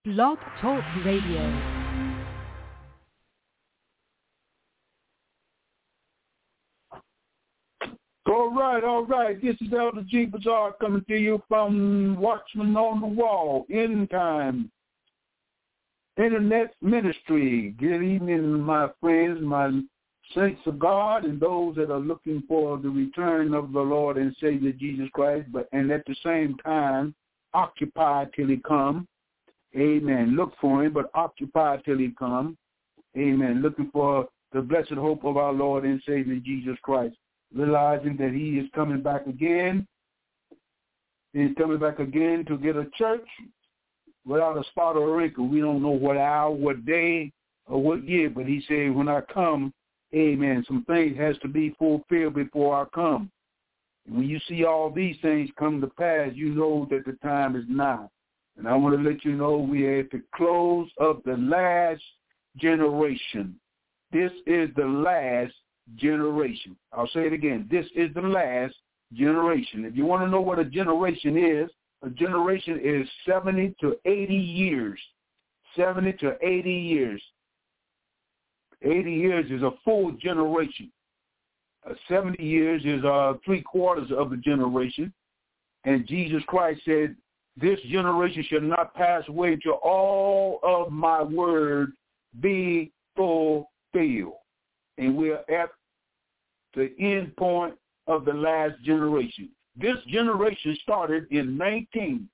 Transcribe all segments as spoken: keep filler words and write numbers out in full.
Blog Talk Radio. All right, all right. This is Elder G. Bazaar coming to you from Watchman on the Wall, End Time Internet Ministry. Good evening, my friends, my saints of God, and those that are looking for the return of the Lord and Savior Jesus Christ, but and at the same time, occupied till he come. Amen. Look for him, but occupied till he come. Amen. Looking for the blessed hope of our Lord and Savior Jesus Christ. Realizing that he is coming back again. He's coming back again to get a church without a spot or a wrinkle. We don't know what hour, what day, or what year, but he said, when I come, amen, some things has to be fulfilled before I come. And when you see all these things come to pass, you know that the time is nigh. And I want to let you know we are at the close of the last generation. This is the last generation. I'll say it again. This is the last generation. If you want to know what a generation is, a generation is seventy to eighty years. seventy to eighty years. eighty years is a full generation. Uh, seventy years is uh, three quarters of the generation. And Jesus Christ said, this generation shall not pass away till all of my word be fulfilled. And we're at the end point of the last generation. This generation started in nineteen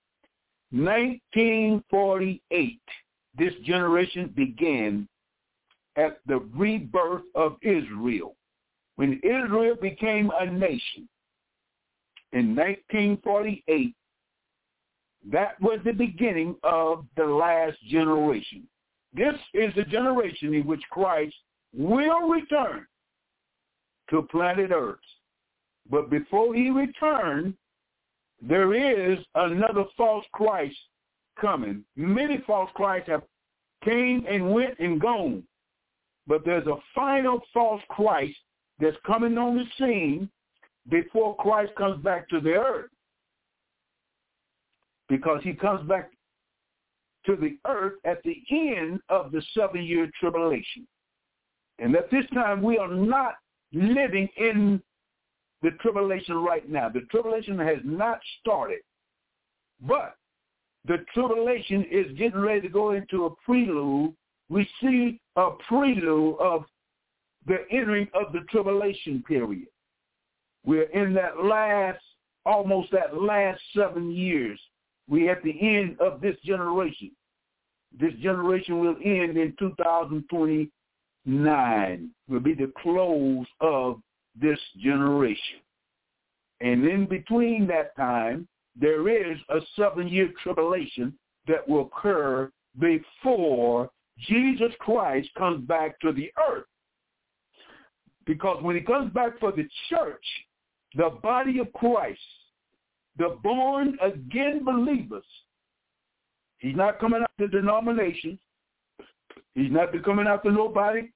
forty-eight. This generation began at the rebirth of Israel. When Israel became a nation in nineteen forty-eight, that was the beginning of the last generation. This is the generation in which Christ will return to planet Earth. But before he returns, there is another false Christ coming. Many false Christs have came and went and gone. But there's a final false Christ that's coming on the scene before Christ comes back to the earth. Because he comes back to the earth at the end of the seven-year tribulation. And at this time, we are not living in the tribulation right now. The tribulation has not started. But the tribulation is getting ready to go into a prelude. We see a prelude of the entering of the tribulation period. We're in that last, almost that last seven years. We're at the end of this generation. This generation will end in two thousand twenty-nine. Will be the close of this generation. And in between that time, there is a seven-year tribulation that will occur before Jesus Christ comes back to the earth. Because when he comes back for the church, the body of Christ, the born-again believers, he's not coming after denominations. He's not coming after nobody.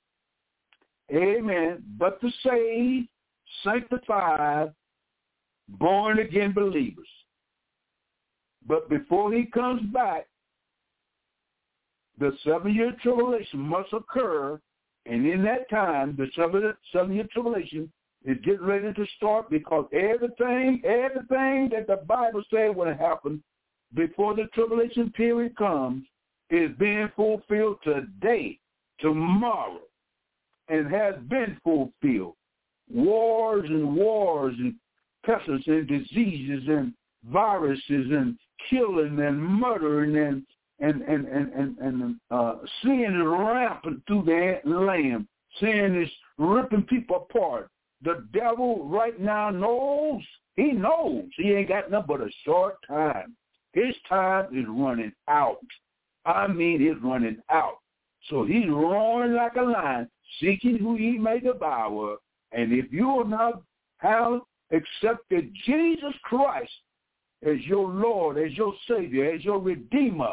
Amen. But the saved, sanctified, born-again believers. But before he comes back, the seven-year tribulation must occur. And in that time, the seven-year tribulation is getting ready to start, because everything, everything that the Bible said would happen before the tribulation period comes is being fulfilled today, tomorrow, and has been fulfilled. Wars and wars and pestilences and diseases and viruses and killing and murdering and and and and and, and uh, sin is rampant through the land. Sin is ripping people apart. The devil right now knows. He knows he ain't got nothing but a short time. His time is running out. I mean, it's running out. So he's roaring like a lion, seeking who he may devour. And if you will not have accepted Jesus Christ as your Lord, as your Savior, as your Redeemer,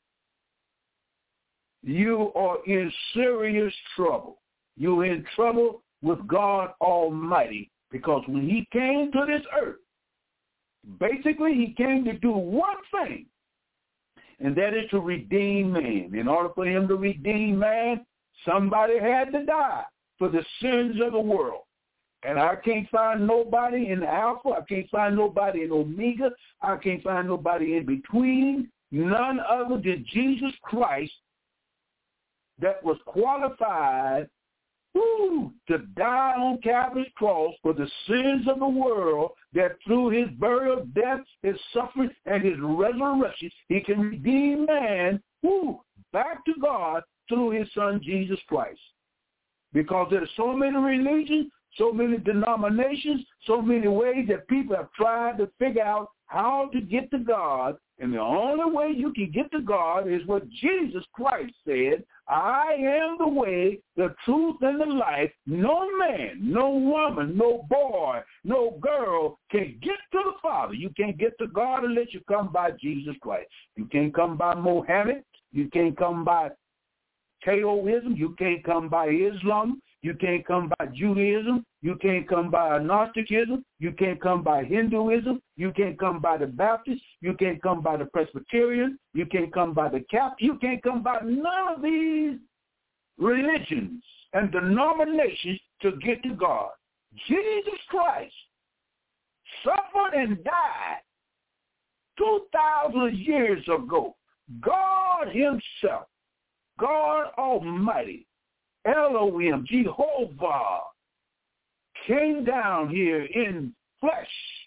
you are in serious trouble. You're in trouble with God Almighty, because when he came to this earth, basically he came to do one thing, and that is to redeem man. In order for him to redeem man, somebody had to die for the sins of the world. And I can't find nobody in Alpha. I can't find nobody in Omega. I can't find nobody in between. None other than Jesus Christ that was qualified woo, to die on Calvary's cross for the sins of the world, that through his burial, death, his suffering, and his resurrection, he can redeem man woo, back to God through his son Jesus Christ. Because there are so many religions, so many denominations, so many ways that people have tried to figure out how to get to God. And the only way you can get to God is what Jesus Christ said, I am the way, the truth, and the life. No man, no woman, no boy, no girl can get to the Father. You can't get to God unless you come by Jesus Christ. You can't come by Mohammed. You can't come by Taoism. You can't come by Islam. You can't come by Judaism. You can't come by Gnosticism. You can't come by Hinduism. You can't come by the Baptists. You can't come by the Presbyterians. You can't come by the Catholic. You can't come by none of these religions and denominations to get to God. Jesus Christ suffered and died two thousand years ago. God himself, God Almighty, Elohim, Jehovah, came down here in flesh,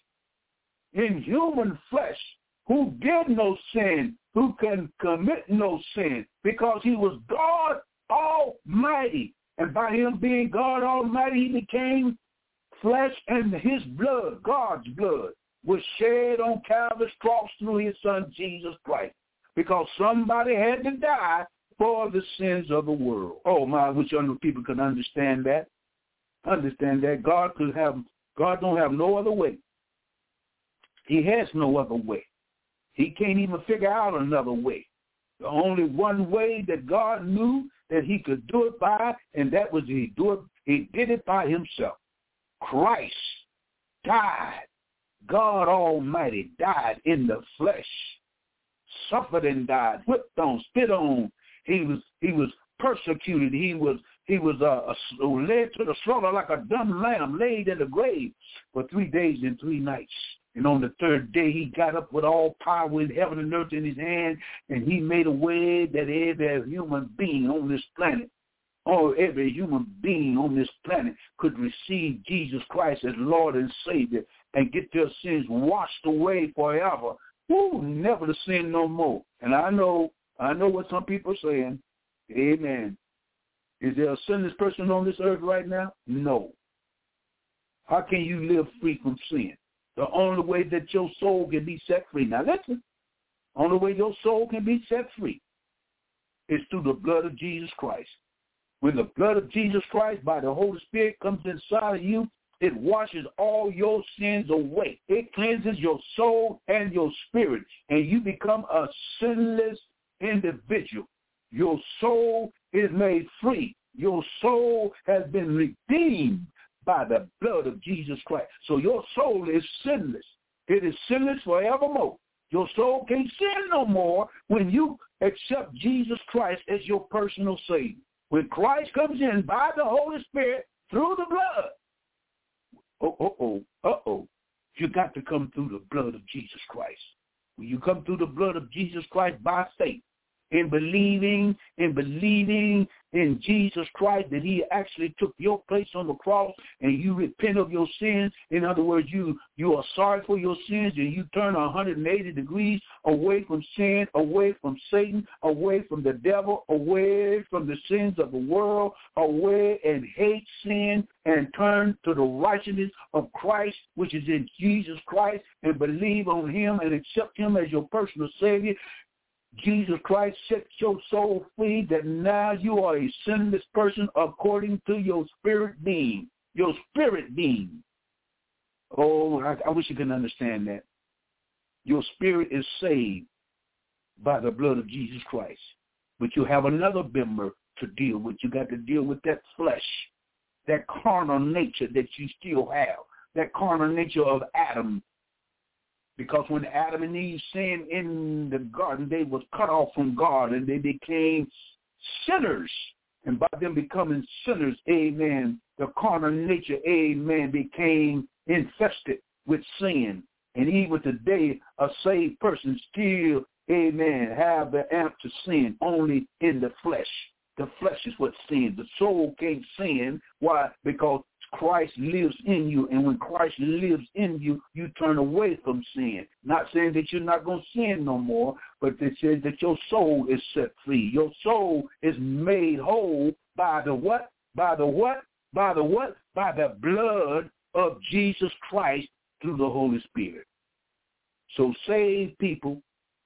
in human flesh, who did no sin, who can commit no sin, because he was God Almighty. And by him being God Almighty, he became flesh, and his blood, God's blood, was shed on Calvary's cross through his son Jesus Christ, because somebody had to die for the sins of the world. Oh my, I wish other people could understand that. Understand that God could have, God don't have no other way. He has no other way. He can't even figure out another way. The only one way that God knew that he could do it by, and that was he do it, he did it by himself. Christ died. God Almighty died in the flesh, suffered and died, whipped on, spit on. He was he was persecuted. He was he was uh, uh, led to the slaughter like a dumb lamb, laid in the grave for three days and three nights. And on the third day, he got up with all power in heaven and earth in his hand, and he made a way that every human being on this planet, or every human being on this planet, could receive Jesus Christ as Lord and Savior and get their sins washed away forever. Woo, never to sin no more. And I know, I know what some people are saying. Amen. Is there a sinless person on this earth right now? No. How can you live free from sin? The only way that your soul can be set free. Now listen, only way your soul can be set free is through the blood of Jesus Christ. When the blood of Jesus Christ by the Holy Spirit comes inside of you, it washes all your sins away. It cleanses your soul and your spirit, and you become a sinless individual. Your soul is made free. Your soul has been redeemed by the blood of Jesus Christ. So your soul is sinless. It is sinless forevermore. Your soul can't sin no more when you accept Jesus Christ as your personal Savior. When Christ comes in by the Holy Spirit through the blood, oh, oh, oh, uh-oh, you got to come through the blood of Jesus Christ. When you come through the blood of Jesus Christ by faith, in believing, in believing in Jesus Christ, that he actually took your place on the cross, and you repent of your sins. In other words, you, you are sorry for your sins, and you turn one hundred eighty degrees away from sin, away from Satan, away from the devil, away from the sins of the world, away and hate sin, and turn to the righteousness of Christ, which is in Jesus Christ, and believe on him and accept him as your personal Savior. Jesus Christ set your soul free, that now you are a sinless person according to your spirit being. Your spirit being. Oh, I, I wish you could understand that. Your spirit is saved by the blood of Jesus Christ. But you have another member to deal with. You got to deal with that flesh, that carnal nature that you still have, that carnal nature of Adam. Because when Adam and Eve sinned in the garden, they was cut off from God and they became sinners. And by them becoming sinners, amen, the carnal nature, amen, became infested with sin. And even today, a saved person still, amen, have the amp to sin only in the flesh. The flesh is what sins. The soul can't sin. Why? Because Christ lives in you. And when Christ lives in you, you turn away from sin. Not saying that you're not going to sin no more, but it says that your soul is set free. Your soul is made whole by the what? By the what? By the what? By the blood of Jesus Christ through the Holy Spirit. So saved people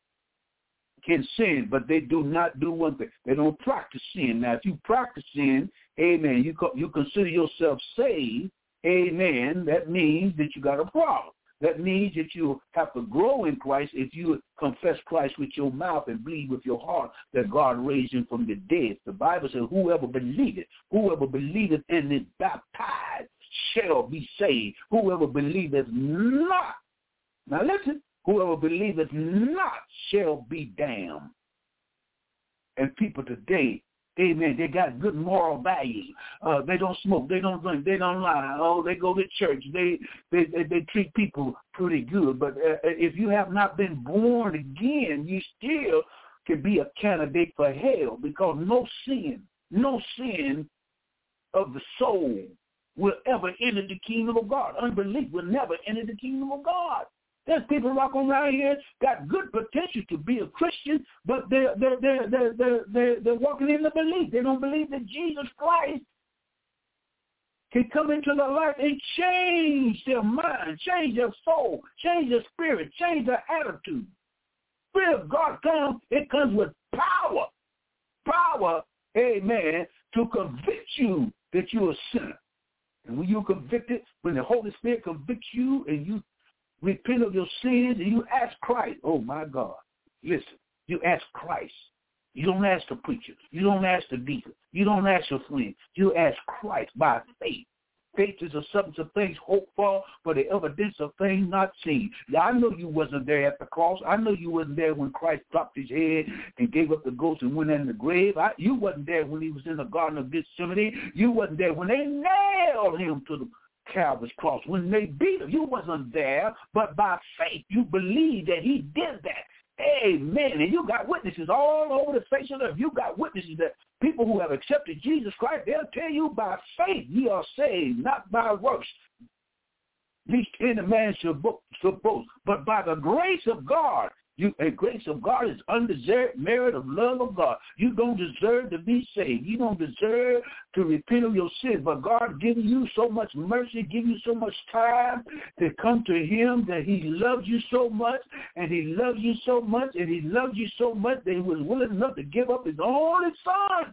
can sin, but they do not do one thing. They don't practice sin. Now, if you practice sin, amen, you co- you consider yourself saved, amen, that means that you got a problem. That means that you have to grow in Christ if you confess Christ with your mouth and believe with your heart that God raised him from the dead. The Bible says, whoever believeth, whoever believeth and is baptized shall be saved. Whoever believeth not, now listen, whoever believeth not shall be damned. And people today, amen, they got good moral values. Uh, they don't smoke. They don't drink. They don't lie. Oh, they go to church. They they they, they treat people pretty good. But uh, if you have not been born again, you still can be a candidate for hell, because no sin, no sin of the soul will ever enter the kingdom of God. Unbelief will never enter the kingdom of God. There's people walking around here got good potential to be a Christian, but they're they're they're they're they're, they're, they're walking in the belief. They don't believe that Jesus Christ can come into their life and change their mind, change their soul, change their spirit, change their attitude. Spirit of God comes, it comes with power. Power, amen, to convict you that you're a sinner. And when you're convicted, when the Holy Spirit convicts you and you repent of your sins and you ask Christ, oh my God, listen, you ask Christ. You don't ask the preacher. You don't ask the deacon. You don't ask your friend. You ask Christ by faith. Faith is a substance of things hoped for, but the evidence of things not seen. Now, I know you wasn't there at the cross. I know you wasn't there when Christ dropped his head and gave up the ghost and went in the grave. I, you wasn't there when he was in the Garden of Gethsemane. You wasn't there when they nailed him to the Calvary's cross. When they beat him, you wasn't there, but by faith you believe that he did that. Amen. And you got witnesses all over the face of the earth. You got witnesses that people who have accepted Jesus Christ, they'll tell you by faith ye are saved, not by works, least any man should boast, but by the grace of God. You, and grace of God is undeserved merit of love of God. You don't deserve to be saved. You don't deserve to repent of your sins. But God giving you so much mercy, giving you so much time to come to him, that he loves you so much, and he loves you so much, and he loves you so much that he was willing enough to give up his only son,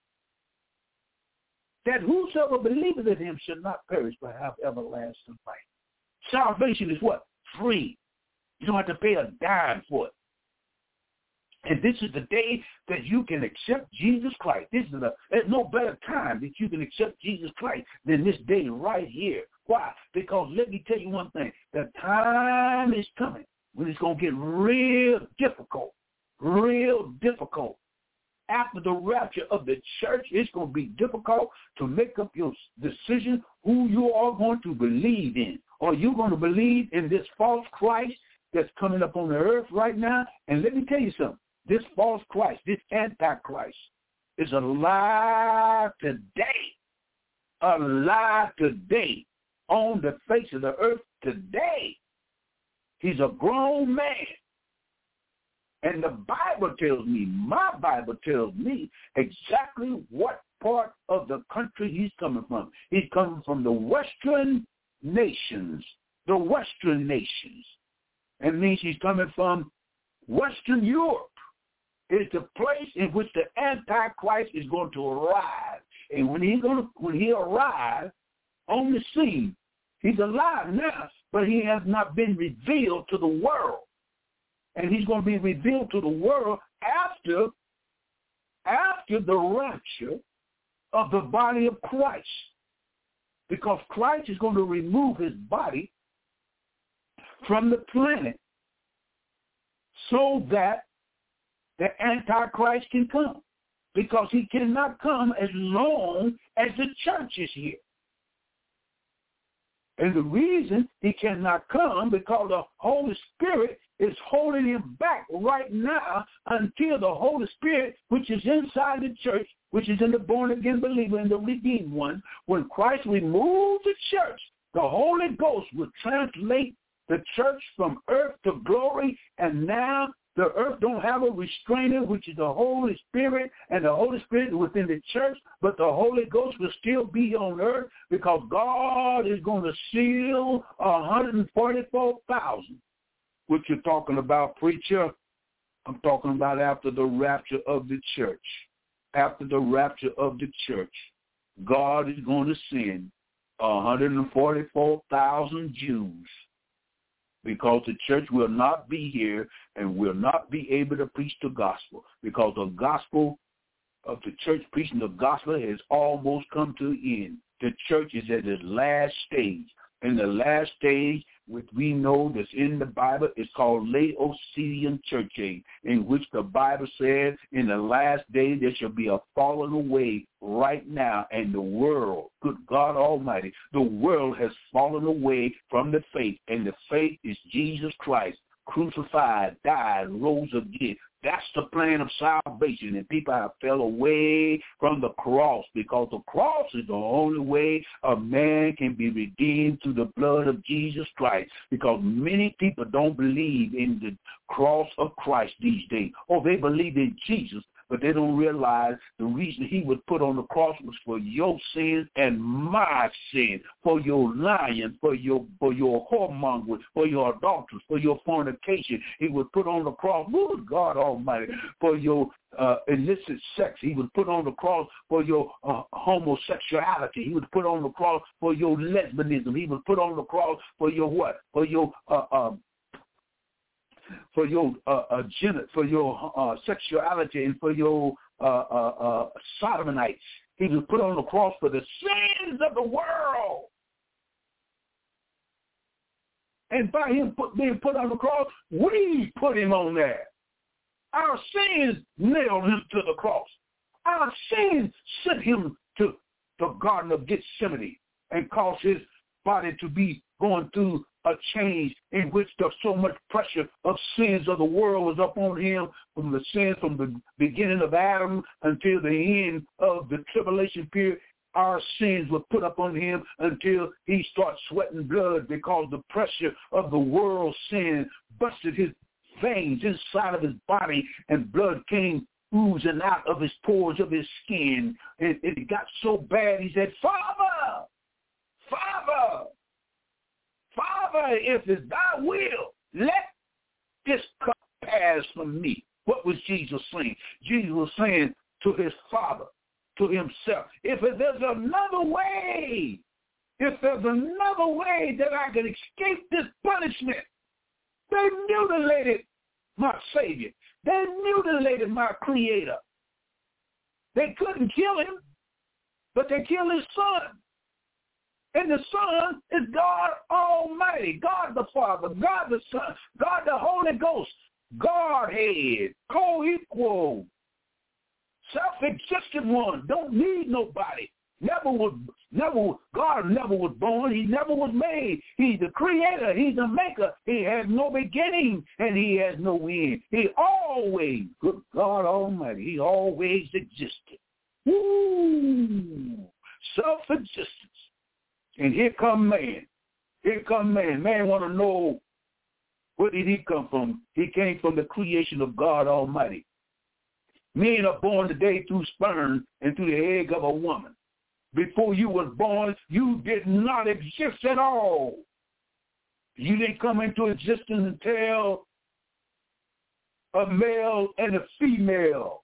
that whosoever believeth in him should not perish but have everlasting life. Salvation is what? Free. You don't have to pay a dime for it. And this is the day that you can accept Jesus Christ. This is a, there's no better time that you can accept Jesus Christ than this day right here. Why? Because let me tell you one thing. The time is coming when it's going to get real difficult, real difficult. After the rapture of the church, it's going to be difficult to make up your decision who you are going to believe in. Are you going to believe in this false Christ that's coming up on the earth right now? And let me tell you something. This false Christ, this Antichrist, is alive today. Alive today. On the face of the earth today. He's a grown man. And the Bible tells me, my Bible tells me exactly what part of the country he's coming from. He's coming from the Western nations. The Western nations. It means he's coming from Western Europe. It's the place in which the Antichrist is going to arrive. And when he's going to, when he arrives on the scene, he's alive now, but he has not been revealed to the world. And he's going to be revealed to the world after, after the rapture of the body of Christ. Because Christ is going to remove his body from the planet so that the Antichrist can come, because he cannot come as long as the church is here. And the reason he cannot come, because the Holy Spirit is holding him back right now until the Holy Spirit, which is inside the church, which is in the born-again believer and the redeemed one, when Christ removes the church, the Holy Ghost will translate the church from earth to glory, and now the earth don't have a restrainer, which is the Holy Spirit, and the Holy Spirit is within the church, but the Holy Ghost will still be on earth, because God is going to seal one hundred forty-four thousand. What you're talking about, preacher? I'm talking about after the rapture of the church. After the rapture of the church, God is going to send one hundred forty-four thousand Jews, because the church will not be here and will not be able to preach the gospel, because the gospel of the church preaching the gospel has almost come to an end. The church is at its last stage. In the last stage, which we know that's in the Bible, is called Laodicean church age, in which the Bible says in the last day there shall be a falling away right now, and the world, good God Almighty, the world has fallen away from the faith, and the faith is Jesus Christ, crucified, died, rose again. That's the plan of salvation, and people have fell away from the cross, because the cross is the only way a man can be redeemed through the blood of Jesus Christ, because many people don't believe in the cross of Christ these days. Oh, they believe in Jesus, but they don't realize the reason he was put on the cross was for your sins and my sin, for your lying, for your for your whoremonger, for your adultery, for your fornication. He was put on the cross, Lord God Almighty, for your uh, illicit sex. He was put on the cross for your uh, homosexuality. He was put on the cross for your lesbianism. He was put on the cross for your what? For your uh, uh, for your uh, uh, gen- for your uh, sexuality, and for your uh, uh, uh, sodomites. He was put on the cross for the sins of the world. And by him put, being put on the cross, we put him on there. Our sins nailed him to the cross. Our sins sent him to the Garden of Gethsemane and caused his body to be going through a change in which there's so much pressure of sins of the world was upon him, from the sins from the beginning of Adam until the end of the tribulation period. Our sins were put upon him until he starts sweating blood, because the pressure of the world's sin busted his veins inside of his body, and blood came oozing out of his pores of his skin. And it got so bad, he said, Father, Father, Father, if it's thy will, let this cup pass from me. What was Jesus saying? Jesus was saying to his Father, to himself, if there's another way, if there's another way that I can escape this punishment. They mutilated my Savior. They mutilated my Creator. They couldn't kill him, but they killed his Son. And the Son is God Almighty, God the Father, God the Son, God the Holy Ghost, Godhead, co-equal, self-existent one, don't need nobody. Never was, never, God never was born. He never was made. He's the creator. He's the maker. He has no beginning and he has no end. He always, good God Almighty, he always existed. Woo! Self-existence. And here come man. Here come man. Man want to know, where did he come from? He came from the creation of God Almighty. Men are born today through sperm and through the egg of a woman. Before you was born, you did not exist at all. You didn't come into existence until a male and a female,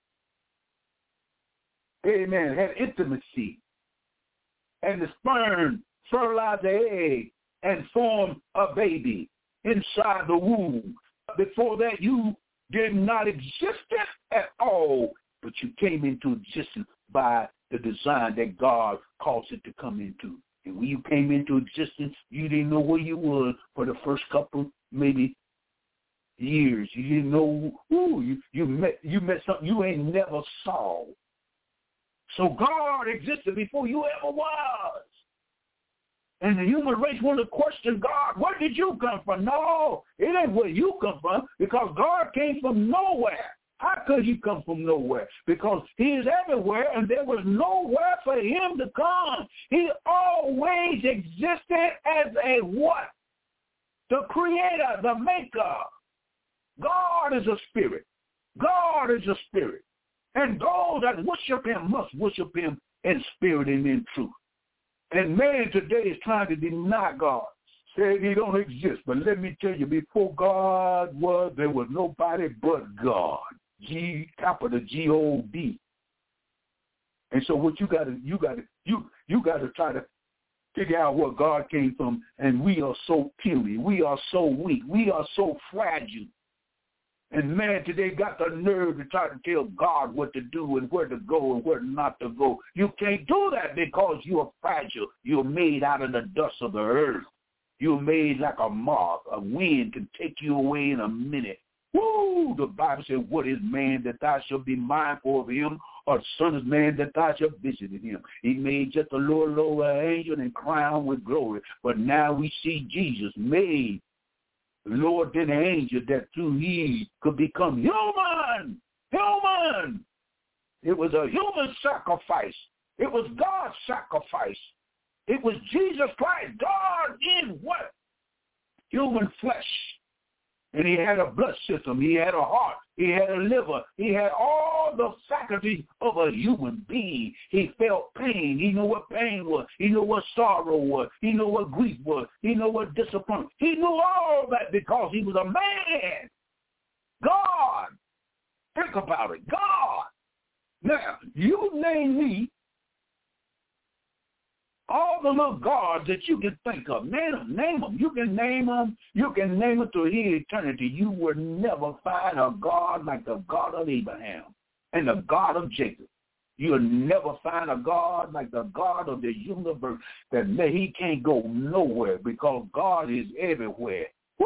amen, had intimacy. And the sperm fertilized the egg and formed a baby inside the womb. Before that, you did not exist at all, but you came into existence by the design that God caused it to come into. And when you came into existence, you didn't know where you were for the first couple, maybe years. You didn't know who you, you met. You met something you ain't never saw. So God existed before you ever was. And the human race want to question God. Where did you come from? No, it ain't where you come from, because God came from nowhere. How could he come from nowhere? Because he is everywhere, and there was nowhere for him to come. He always existed as a what? The creator, the maker. God is a spirit. God is a spirit. And those that worship him must worship him in spirit and in truth. And man today is trying to deny God. Said he don't exist. But let me tell you, before God was, there was nobody but God. G, capital G O D. And so what you gotta, you gotta, you, you gotta try to figure out where God came from. And we are so puny. We are so weak. We are so fragile. And man today got the nerve to try to tell God what to do and where to go and where not to go. You can't do that because you are fragile. You're made out of the dust of the earth. You're made like a moth. A wind can take you away in a minute. Woo! The Bible said, what is man that thou shalt be mindful of him, or the son of man that thou shalt visit him? He made just a lower, lower angel and crowned with glory. But now we see Jesus made Lord than an angel, that through he could become human. Human. It was a human sacrifice. It was God's sacrifice. It was Jesus Christ, God in what? Human flesh. And he had a blood system. He had a heart. He had a liver. He had all the faculties of a human being. He felt pain. He knew what pain was. He knew what sorrow was. He knew what grief was. He knew what disappointment. He knew all that because he was a man. God. Think about it. God. Now, you name me all the little gods that you can think of. Name them. Name them. You can name them. You can name it through eternity. You will never find a God like the God of Abraham and the God of Jacob. You'll never find a God like the God of the universe that he can't go nowhere because God is everywhere.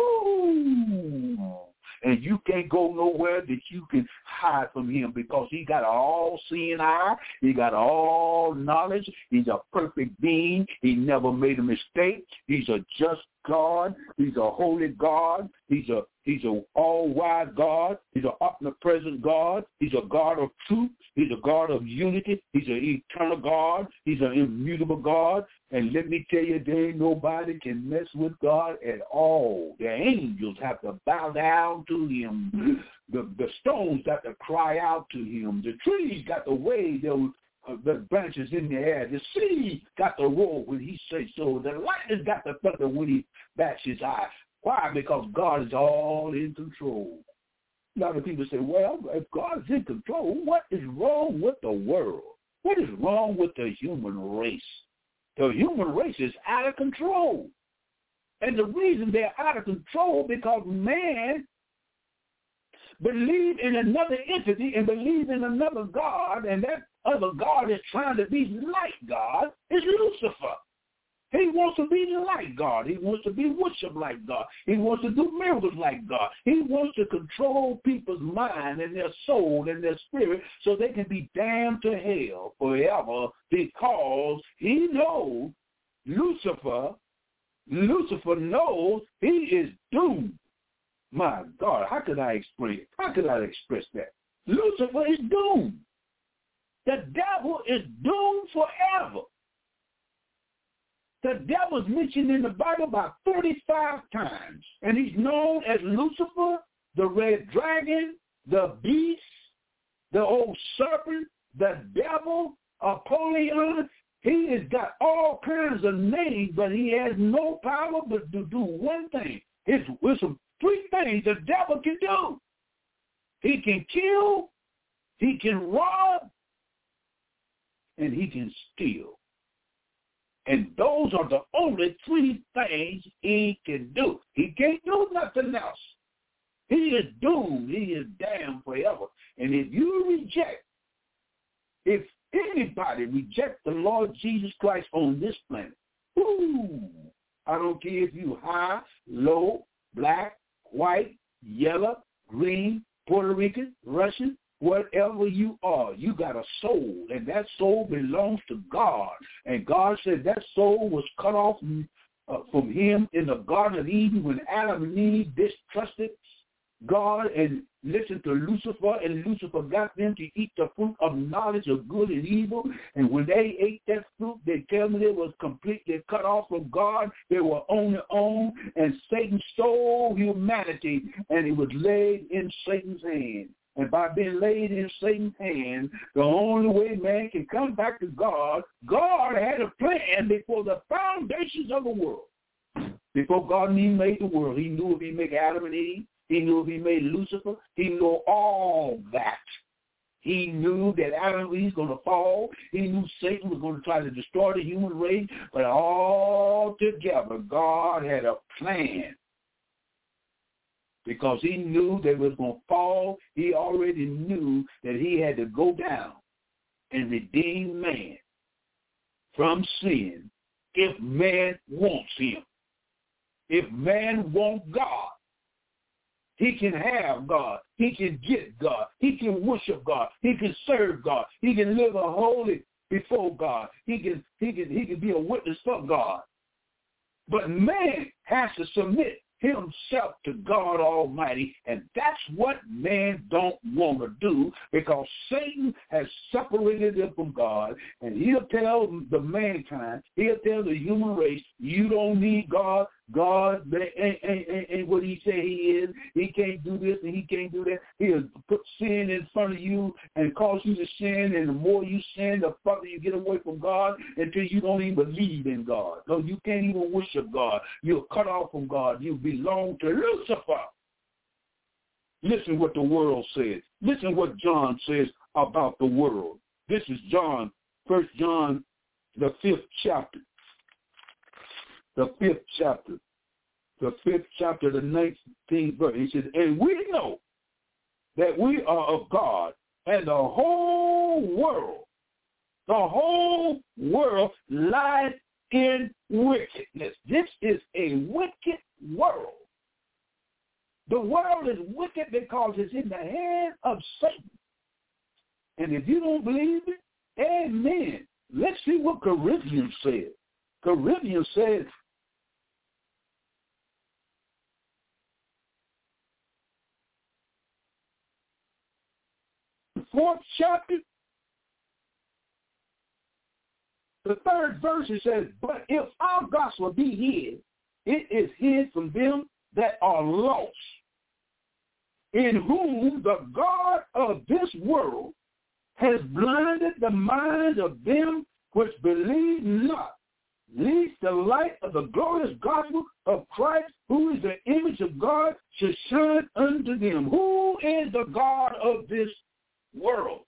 Woo! And you can't go nowhere that you can hide from him because he got an all-seeing eye. He got all knowledge. He's a perfect being. He never made a mistake. He's a just God. He's a holy God. He's a He's an all-wise God. He's an omnipresent God. He's a God of truth. He's a God of unity. He's an eternal God. He's an immutable God. And let me tell you, there ain't nobody can mess with God at all. The angels have to bow down to him. The, the stones got to cry out to him. The trees got to wave their uh, the branches in the air. The sea got to roar when he says so. The lightning got to thunder when he bats his eye. Why? Because God is all in control. A lot of people say, well, if God is in control, what is wrong with the world? What is wrong with the human race? The human race is out of control. And the reason they're out of control because man believes in another entity and believes in another God, and that other God is trying to be like God, is Lucifer. He wants to be like God. He wants to be worshipped like God. He wants to do miracles like God. He wants to control people's mind and their soul and their spirit so they can be damned to hell forever because he knows, Lucifer, Lucifer knows he is doomed. My God, how could I express How could I express that? Lucifer is doomed. The devil is doomed forever. The devil's mentioned in the Bible about thirty-five times, and he's known as Lucifer, the red dragon, the beast, the old serpent, the devil, Apollyon. He has got all kinds of names, but he has no power but to do one thing. It's, it's some three things the devil can do. He can kill, he can rob, and he can steal. And those are the only three things he can do. He can't do nothing else. He is doomed. He is damned forever. And if you reject, if anybody rejects the Lord Jesus Christ on this planet, whoo, I don't care if you high, low, black, white, yellow, green, Puerto Rican, Russian, whatever you are, you got a soul, and that soul belongs to God. And God said that soul was cut off from, uh, from him in the Garden of Eden when Adam and Eve distrusted God and listened to Lucifer, and Lucifer got them to eat the fruit of knowledge of good and evil. And when they ate that fruit, they tell me they was completely cut off from God. They were on their own, and Satan stole humanity, and it was laid in Satan's hand. And by being laid in Satan's hand, the only way man can come back to God, God had a plan before the foundations of the world. Before God even made the world, he knew if he made Adam and Eve, he knew if he made Lucifer, he knew all that. He knew that Adam and Eve was going to fall. He knew Satan was going to try to destroy the human race. But all together, God had a plan. Because he knew they was going to fall, he already knew that he had to go down and redeem man from sin if man wants him. If man wants God, he can have God. He can get God. He can worship God. He can serve God. He can live a holy before God. He can, he can, he can be a witness for God. But man has to submit himself to God Almighty, and that's what man don't want to do, because Satan has separated them from God, and he'll tell the mankind, he'll tell the human race, you don't need God. God ain't, ain't, ain't, ain't what he say he is. He can't do this and he can't do that. He'll put sin in front of you and cause you to sin, and the more you sin, the further you get away from God until you don't even believe in God. So you can't even worship God. You're cut off from God. You belong to Lucifer. Listen what the world says. Listen what John says about the world. This is John, First John, the fifth chapter. The fifth chapter, the fifth chapter, the nineteenth verse. He says, and we know that we are of God, and the whole world, the whole world lies in wickedness. This is a wicked world. The world is wicked because it's in the hand of Satan. And if you don't believe it, amen. Let's see what Corinthians says. Corinthians says, fourth chapter, the third verse, it says, but if our gospel be hid, it is hid from them that are lost, in whom the God of this world has blinded the minds of them which believe not, lest the light of the glorious gospel of Christ, who is the image of God, should shine unto them. Who is the God of this world?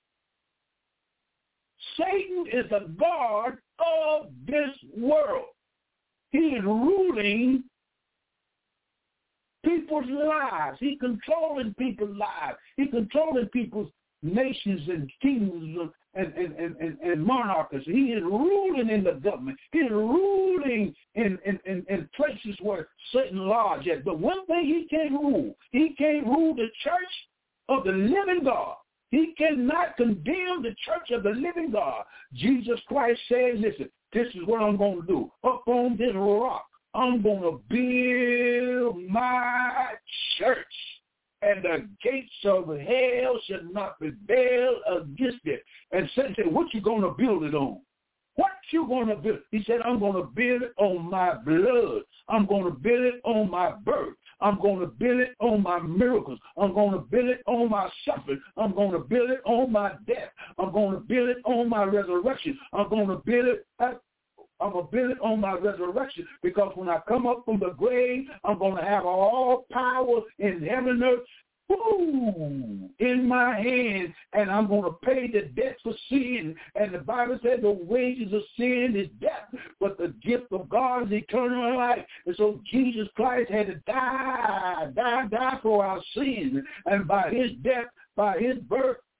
Satan is the God of this world. He is ruling people's lives. He's controlling people's lives. He's controlling people's nations and kingdoms and, and, and, and, and monarchies. He is ruling in the government. He is ruling in, in, in, in places where Satan lodge at. But one thing he can't rule, he can't rule the church of the living God. He cannot condemn the church of the living God. Jesus Christ says, listen, this is what I'm going to do. Up on this rock, I'm going to build my church, and the gates of hell shall not prevail against it. And Satan said, what you going to build it on? What you going to build? He said, I'm going to build it on my blood. I'm going to build it on my birth. I'm going to build it on my miracles. I'm going to build it on my suffering. I'm going to build it on my death. I'm going to build it on my resurrection. I'm going to build it at I'm going to build it on my resurrection, because when I come up from the grave, I'm going to have all power in heaven and earth woo, in my hand, and I'm going to pay the debt for sin. And the Bible says the wages of sin is death, but the gift of God is eternal life. And so Jesus Christ had to die, die, die for our sins. And by his death, by his birth,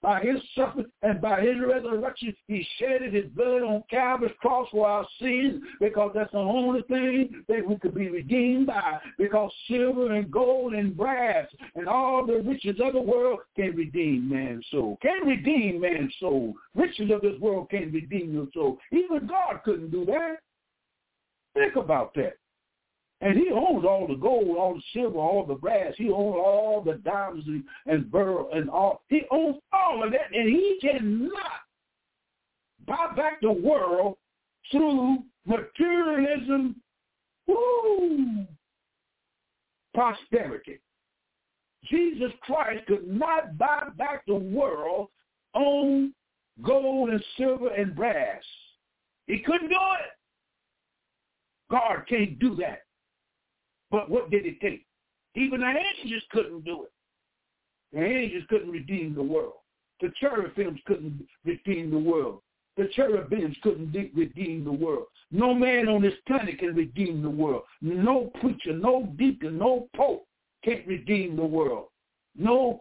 by his suffering and by his resurrection, he shedded his blood on Calvary's cross for our sins, because that's the only thing that we could be redeemed by, because silver and gold and brass and all the riches of the world can redeem man's soul. Can redeem man's soul. Riches of this world can redeem your soul. Even God couldn't do that. Think about that. And he owns all the gold, all the silver, all the brass. He owns all the diamonds and, and beryl and all. He owns all of that, and he cannot buy back the world through materialism, woo, prosperity. Jesus Christ could not buy back the world on gold and silver and brass. He couldn't do it. God can't do that. But what did it take? Even the angels couldn't do it. The angels couldn't redeem the world. The cherubims couldn't redeem the world. The cherubims couldn't de- redeem the world. No man on this planet can redeem the world. No preacher, no deacon, no pope can't redeem the world. No,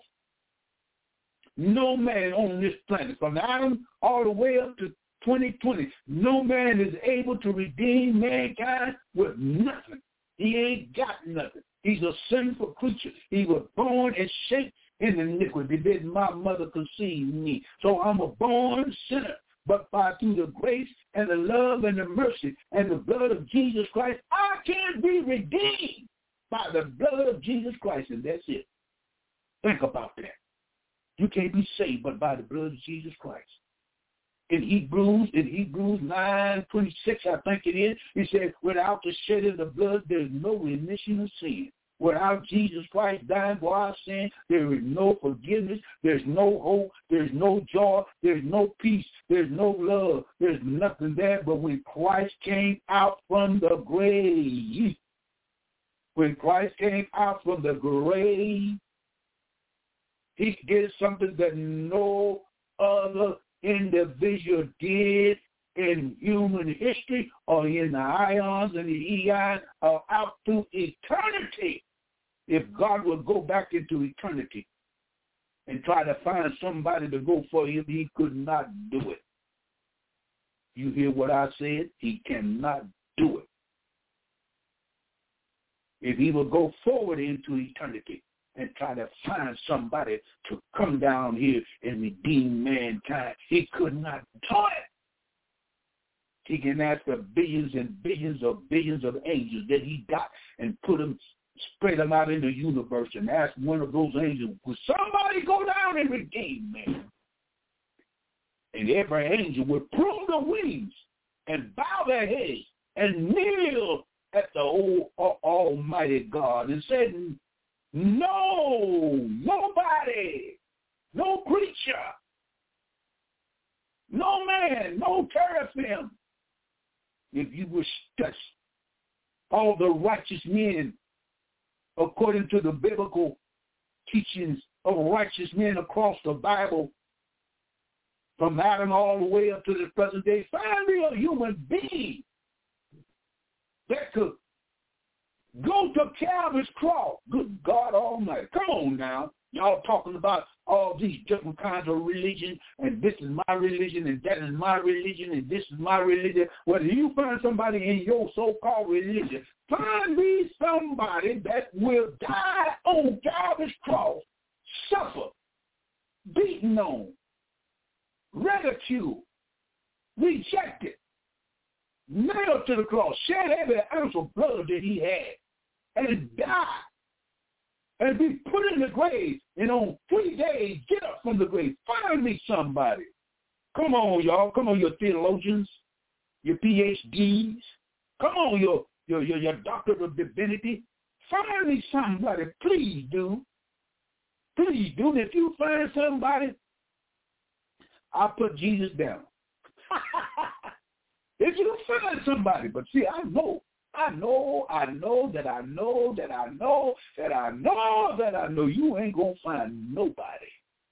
no man on this planet, from Adam all the way up to twenty twenty, no man is able to redeem mankind with nothing. He ain't got nothing. He's a sinful creature. He was born and shaped in iniquity. Did my mother conceive me? So I'm a born sinner. But by through the grace and the love and the mercy and the blood of Jesus Christ, I can be redeemed by the blood of Jesus Christ, and that's it. Think about that. You can't be saved but by the blood of Jesus Christ. In Hebrews, in Hebrews nine twenty-six, I think it is, he said, without the shedding of blood, there's no remission of sin. Without Jesus Christ dying for our sin, there is no forgiveness, there's no hope, there's no joy, there's no peace, there's no love, there's nothing there. But when Christ came out from the grave, when Christ came out from the grave, he did something that no other individual did in human history or in the ions and the eons or out through eternity. If God would go back into eternity and try to find somebody to go for him, he could not do it. You hear what I said? He cannot do it. If he would go forward into eternity and try to find somebody to come down here and redeem mankind, he could not do it. He can ask for billions and billions of billions of angels that he got and put them, spread them out in the universe, and ask one of those angels, would somebody go down and redeem man? And every angel would prune their wings and bow their heads and kneel at the old, almighty God and said, no, nobody, no creature, no man, no teraphim. If you will study all the righteous men according to the biblical teachings of righteous men across the Bible, from Adam all the way up to the present day, find me a human being that could go to Calvary's cross. Good God Almighty. Come on now. Y'all talking about all these different kinds of religion, and this is my religion, and that is my religion, and this is my religion. Whether you find somebody in your so-called religion, find me somebody that will die on Calvary's cross, suffer, beaten on, ridiculed, rejected, nailed to the cross, shed every ounce of blood that he had, and die, and be put in the grave, and on three days get up from the grave. Find me somebody. Come on, y'all. Come on, your theologians, your P H Ds. Come on, your your your, your doctor of divinity. Find me somebody. Please do. Please do. If you find somebody, I'll put Jesus down. If you find somebody, but see, I know, I know, I know that I know that I know that I know that I know you ain't going to find nobody.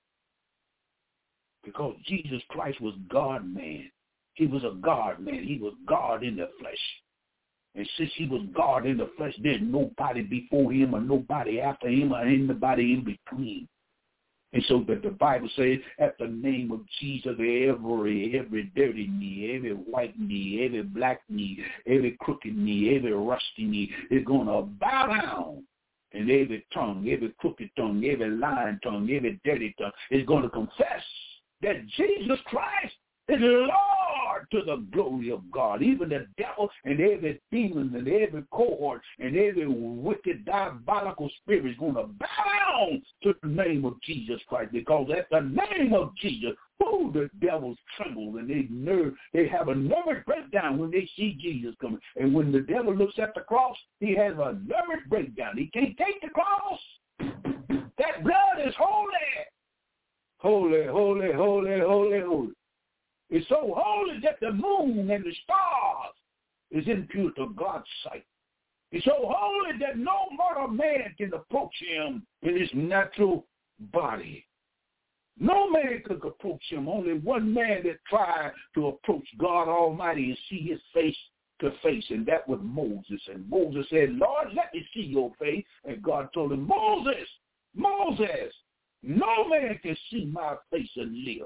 Because Jesus Christ was God-man. He was a God-man. He was God in the flesh. And since he was God in the flesh, there's nobody before him or nobody after him or anybody in between. And so that the Bible says, at the name of Jesus, every every dirty knee, every white knee, every black knee, every crooked knee, every rusty knee is going to bow down. And every tongue, every crooked tongue, every lying tongue, every dirty tongue is going to confess that Jesus Christ is Lord, to the glory of God. Even the devil and every demon and every cohort and every wicked diabolical spirit is going to bow down to the name of Jesus Christ, because at the name of Jesus, oh, the devils tremble and they nerve, they have a nervous breakdown when they see Jesus coming. And when the devil looks at the cross, he has a nervous breakdown. He can't take the cross. That blood is holy. Holy, holy, holy, holy, holy. It's so holy that the moon and the stars is impure to God's sight. It's so holy that no mortal man can approach him in his natural body. No man could approach him. Only one man that tried to approach God Almighty and see his face to face, and that was Moses. And Moses said, Lord, let me see your face. And God told him, Moses, Moses, no man can see my face and live.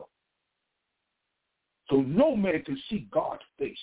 So no man can see God's face.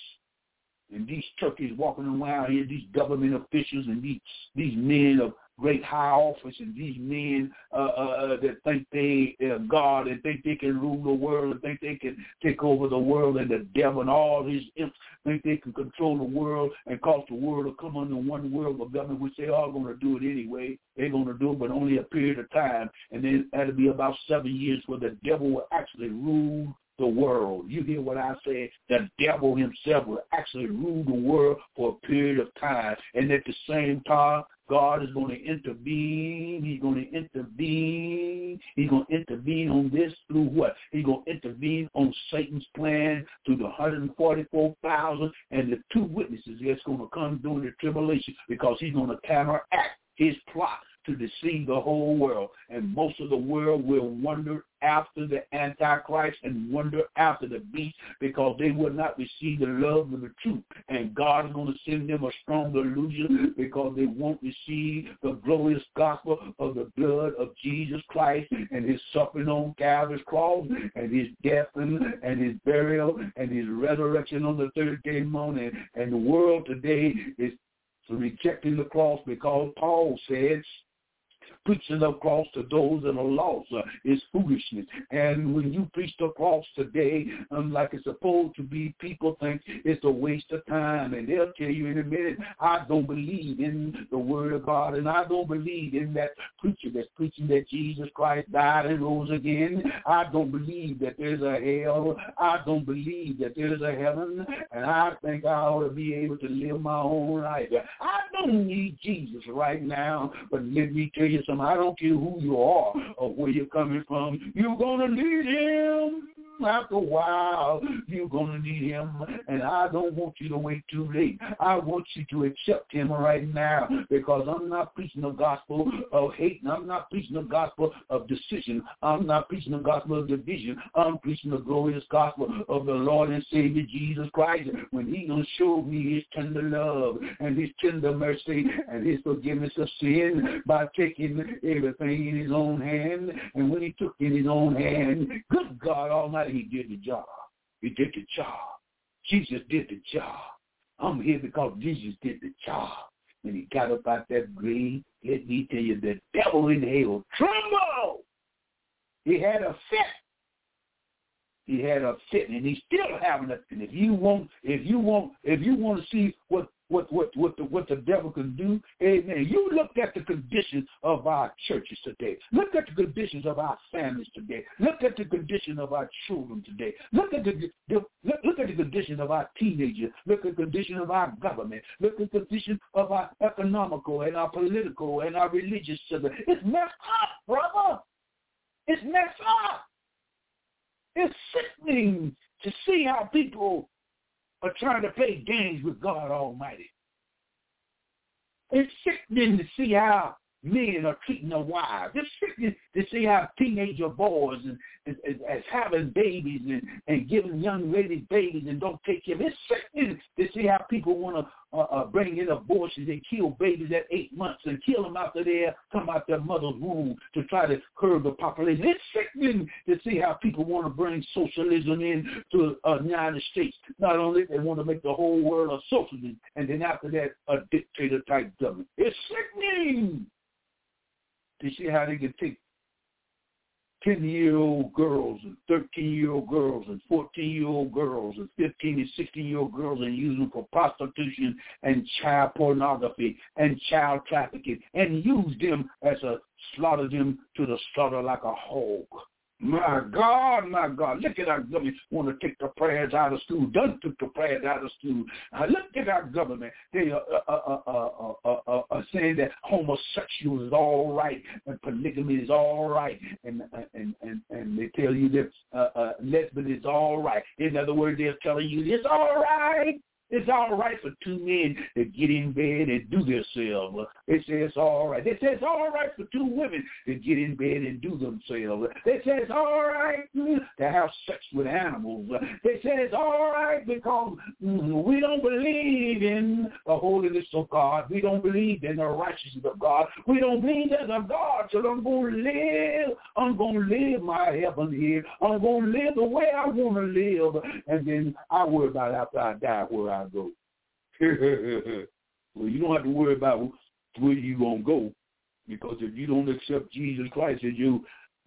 And these turkeys walking around here, these government officials and these, these men of great high office and these men uh, uh, that think they are God and think they can rule the world and think they can take over the world, and the devil and all these imps think they can control the world and cause the world to come under one world of government, which they are going to do it anyway. They're going to do it, but only a period of time. And then that'll be about seven years where the devil will actually rule the world. You hear what I say? The devil himself will actually rule the world for a period of time. And at the same time, God is going to intervene. He's going to intervene. He's going to intervene on this through what? He's going to intervene on Satan's plan through the one hundred forty-four thousand and the two witnesses that's going to come during the tribulation, because he's going to counteract his plot to deceive the whole world. And most of the world will wonder after the Antichrist and wonder after the beast, because they will not receive the love of the truth. And God is going to send them a strong delusion, because they won't receive the glorious gospel of the blood of Jesus Christ and his suffering on Calvary's cross and his death and, and his burial and his resurrection on the third day morning. And the world today is rejecting the cross, because Paul says, preaching the cross to those that are lost uh, is foolishness. And when you preach the cross today, um, like it's supposed to be, people think it's a waste of time. And they'll tell you in a minute, I don't believe in the word of God, and I don't believe in that preacher that's preaching that Jesus Christ died and rose again. I don't believe that there's a hell. I don't believe that there's a heaven. And I think I ought to be able to live my own life. I don't need Jesus right now, but let me tell you something. I don't care who you are or where you're coming from. You're going to need him. After a while, you're going to need him. And I don't want you to wait too late. I want you to accept him right now, because I'm not preaching the gospel of hate. And I'm not preaching the gospel of decision. I'm not preaching the gospel of division. I'm preaching the glorious gospel of the Lord and Savior Jesus Christ, when he going to show me his tender love and his tender mercy and his forgiveness of sin by taking everything in his own hand. And when he took in his own hand, good God Almighty, he did the job. He did the job. Jesus did the job. I'm here because Jesus did the job. When he got up out that grave, let me tell you, the devil in hell trembled. He had a fit. He had a fit, and he's still having a fit. And if you want, if you want, if you want to see what what what what the what the devil can do, amen. You look at the condition of our churches today. Look at the conditions of our families today. Look at the condition of our children today. Look at the, the look, look at the condition of our teenagers. Look at the condition of our government. Look at the condition of our economical and our political and our religious system. It's messed up, brother. It's messed up. It's sickening to see how people are trying to play games with God Almighty. It's sickening to see how men are treating their wives. It's sickening to see how teenager boys and, and, and, and having babies and, and giving young ladies babies and don't take care of them. It's sickening to see how people want to uh, uh, bring in abortions and kill babies at eight months and kill them after they come out their mother's womb to try to curb the population. It's sickening to see how people want to bring socialism in to the uh, United States. Not only they want to make the whole world a socialist, and then after that, a dictator-type government. It's sickening to see how they can take ten-year-old girls and thirteen-year-old girls and fourteen-year-old girls and fifteen and sixteen-year-old girls and use them for prostitution and child pornography and child trafficking and use them as a slaughter them to the slaughter like a hog. My God, my God, look at our government want to take the prayers out of school. Done took the prayers out of school. Uh, look at our government. They are uh, uh, uh, uh, uh, uh, saying that homosexual is all right and polygamy is all right. And and, and, and they tell you that uh, uh, lesbian is all right. In other words, they're telling you it's all right. It's all right for two men to get in bed and do themselves. They say it's all right. They say it's all right for two women to get in bed and do themselves. They say it's all right to have sex with animals. They say it's all right because we don't believe in the holiness of God. We don't believe in the righteousness of God. We don't believe there's a God, so I'm going to live. I'm going to live my heaven here. I'm going to live the way I want to live. And then I worry about after I die where I go. Well, you don't have to worry about where you're going to go, because if you don't accept Jesus Christ as your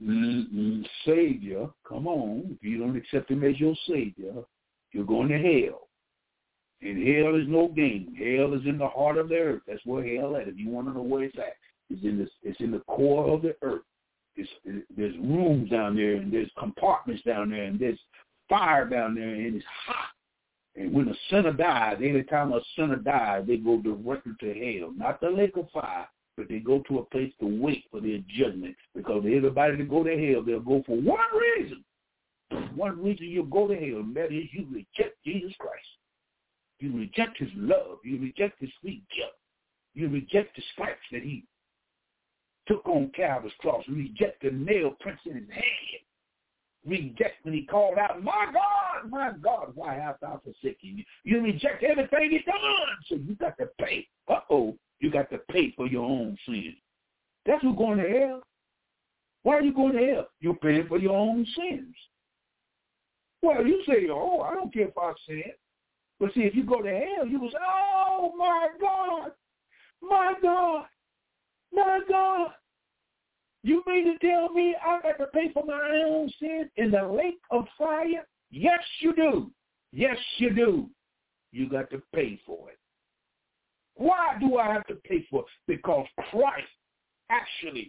Savior, come on, if you don't accept him as your Savior, you're going to hell. And hell is no game. Hell is in the heart of the earth. That's where hell is. If you want to know where it's at, it's in, this, it's in the core of the earth. It's, it, there's rooms down there, and there's compartments down there, and there's fire down there, and it's hot. And when a sinner dies, any time a sinner dies, they go directly to hell. Not the lake of fire, but they go to a place to wait for their judgment. Because everybody that go to hell, they'll go for one reason. One reason you'll go to hell, and that is you reject Jesus Christ. You reject his love. You reject his sweet gift. You reject the stripes that he took on Calvary's cross. You reject the nail prints in his hand. Reject when he called out, my God, my God, why hast thou forsaken me? You reject everything he's done, so you got to pay. Uh-oh, you got to pay for your own sins. That's who's going to hell. Why are you going to hell? You're paying for your own sins. Well, you say, oh, I don't care if I sin. But see, if you go to hell, you will say, oh, my God, my God, my God. You mean to tell me I got to pay for my own sins in the lake of fire? Yes, you do. Yes, you do. You got to pay for it. Why do I have to pay for it? Because Christ actually,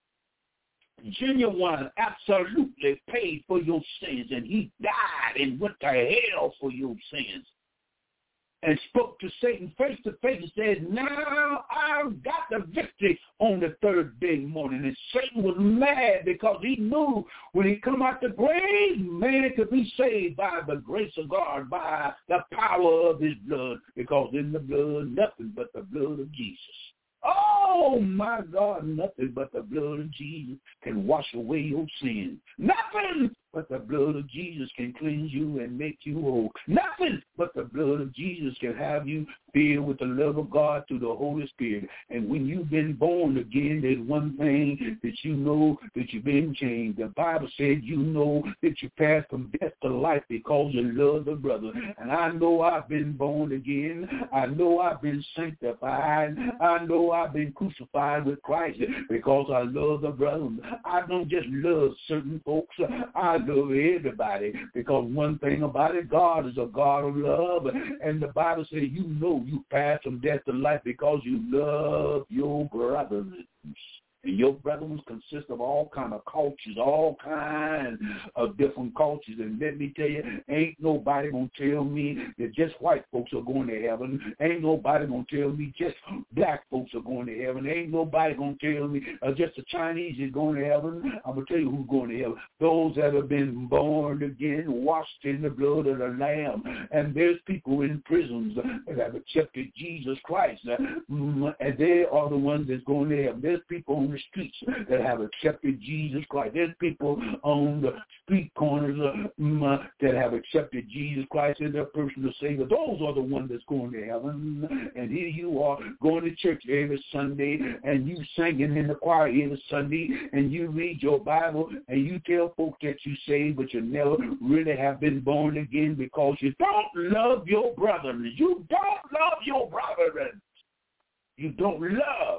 genuine, absolutely paid for your sins, and he died and went to hell for your sins. And spoke to Satan face to face and said, now I've got the victory on the third day morning. And Satan was mad because he knew when he come out the grave, man could be saved by the grace of God, by the power of his blood, because in the blood, nothing but the blood of Jesus. Oh, my God, nothing but the blood of Jesus can wash away your sins. Nothing but the blood of Jesus can cleanse you and make you whole. Nothing but the blood of Jesus can have you filled with the love of God through the Holy Spirit. And when you've been born again, there's one thing that you know that you've been changed. The Bible said you know that you passed from death to life because you love the brother. And I know I've been born again. I know I've been sanctified. I know I've been crucified with Christ because I love the brother. I don't just love certain folks. I love everybody, because one thing about it, God is a God of love. And the Bible says you know you pass from death to life because you love your brothers. And your brethren consist of all kind of cultures, all kinds of different cultures. And let me tell you, ain't nobody going to tell me that just white folks are going to heaven. Ain't nobody going to tell me just black folks are going to heaven. Ain't nobody going to tell me uh, just the Chinese is going to heaven. I'm going to tell you who's going to heaven. Those that have been born again, washed in the blood of the Lamb. And there's people in prisons that have accepted Jesus Christ. Uh, and they are the ones that's going to heaven. There's people on the streets that have accepted Jesus Christ. There's people on the street corners uh, that have accepted Jesus Christ as their personal Savior. Those are the ones that's going to heaven. And here you are going to church every Sunday, and you singing in the choir every Sunday, and you read your Bible, and you tell folks that you saved, but you never really have been born again because you don't love your brethren. You don't love your brethren. You don't love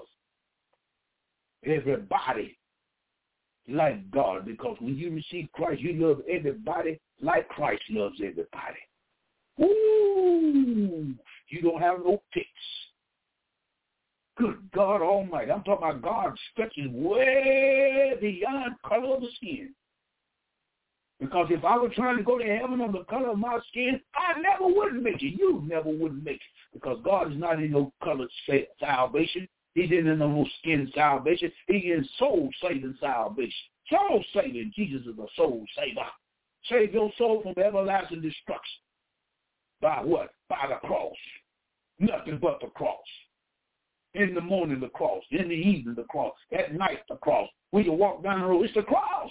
everybody like God, because when you receive Christ, you love everybody like Christ loves everybody. Ooh, you don't have no ticks. Good God Almighty. I'm talking about God stretches way beyond color of the skin. Because if I were trying to go to heaven on the color of my skin, I never would make it. You never would make it. Because God is not in no colored salvation. He's in no skin salvation. He's in soul saving salvation. Soul saving. Jesus is a soul saver. Save your soul from everlasting destruction. By what? By the cross. Nothing but the cross. In the morning, the cross. In the evening, the cross. At night, the cross. When you walk down the road, it's the cross.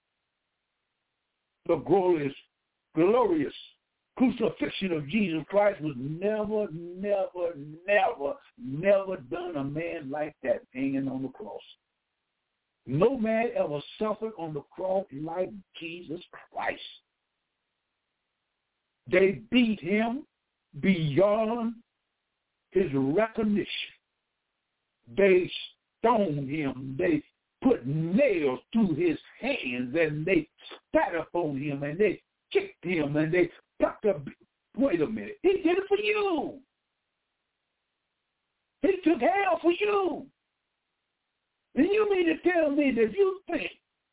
The glorious, glorious crucifixion of Jesus Christ was never, never, never, never done a man like that hanging on the cross. No man ever suffered on the cross like Jesus Christ. They beat him beyond his recognition. They stoned him. They put nails through his hands, and they spat upon him, and they kicked him, and they got the, wait a minute, he did it for you. He took hell for you. And you mean to tell me that you think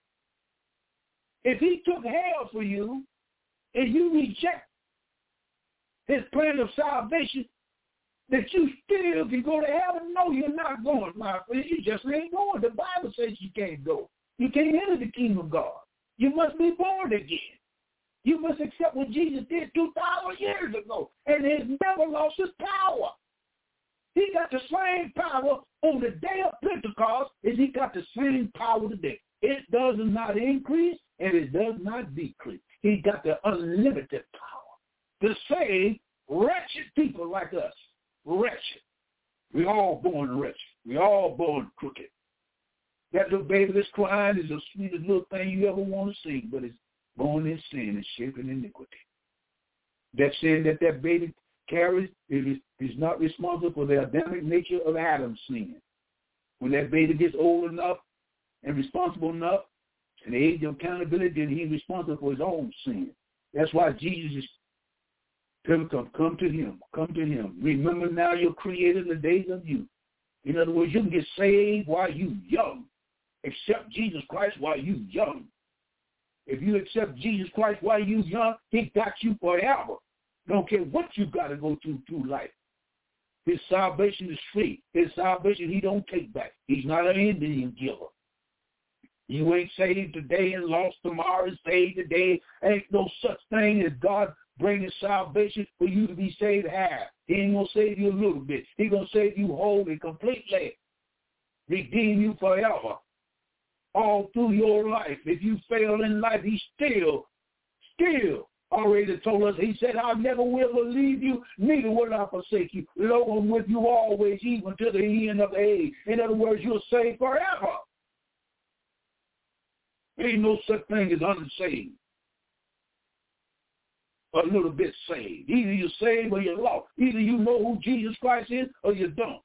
if he took hell for you and you reject his plan of salvation, that you still can go to heaven? No, you're not going, my friend. You just ain't going. The Bible says you can't go. You can't enter the kingdom of God. You must be born again. You must accept what Jesus did two thousand years ago, and he has never lost his power. He got the same power on the day of Pentecost as he got the same power today. It does not increase, and it does not decrease. He got the unlimited power to save wretched people like us. Wretched. We all born wretched. We all born crooked. That little baby that's crying is the sweetest little thing you ever want to see, but it's born in sin and shaping iniquity. That sin that that baby carries is, is not responsible for the Adamic nature of Adam's sin. When that baby gets old enough and responsible enough, in the age of accountability, then he's responsible for his own sin. That's why Jesus is Come, come, come to him. Come to him. Remember now your Creator in the days of youth. In other words, you can get saved while you young. Accept Jesus Christ while you young. If you accept Jesus Christ while you young, he got you forever. Don't care what you got to go through through life. His salvation is free. His salvation he don't take back. He's not an Indian giver. You ain't saved today and lost tomorrow and saved today. Ain't no such thing as God bringing salvation for you to be saved half. He ain't going to save you a little bit. He's going to save you whole and completely. Redeem you forever. All through your life. If you fail in life, he still, still already told us. He said, I never will leave you, neither will I forsake you. Lo, I'm with you always, even to the end of the age. In other words, you're saved forever. There ain't no such thing as unsaved. A little bit saved. Either you're saved or you're lost. Either you know who Jesus Christ is or you don't.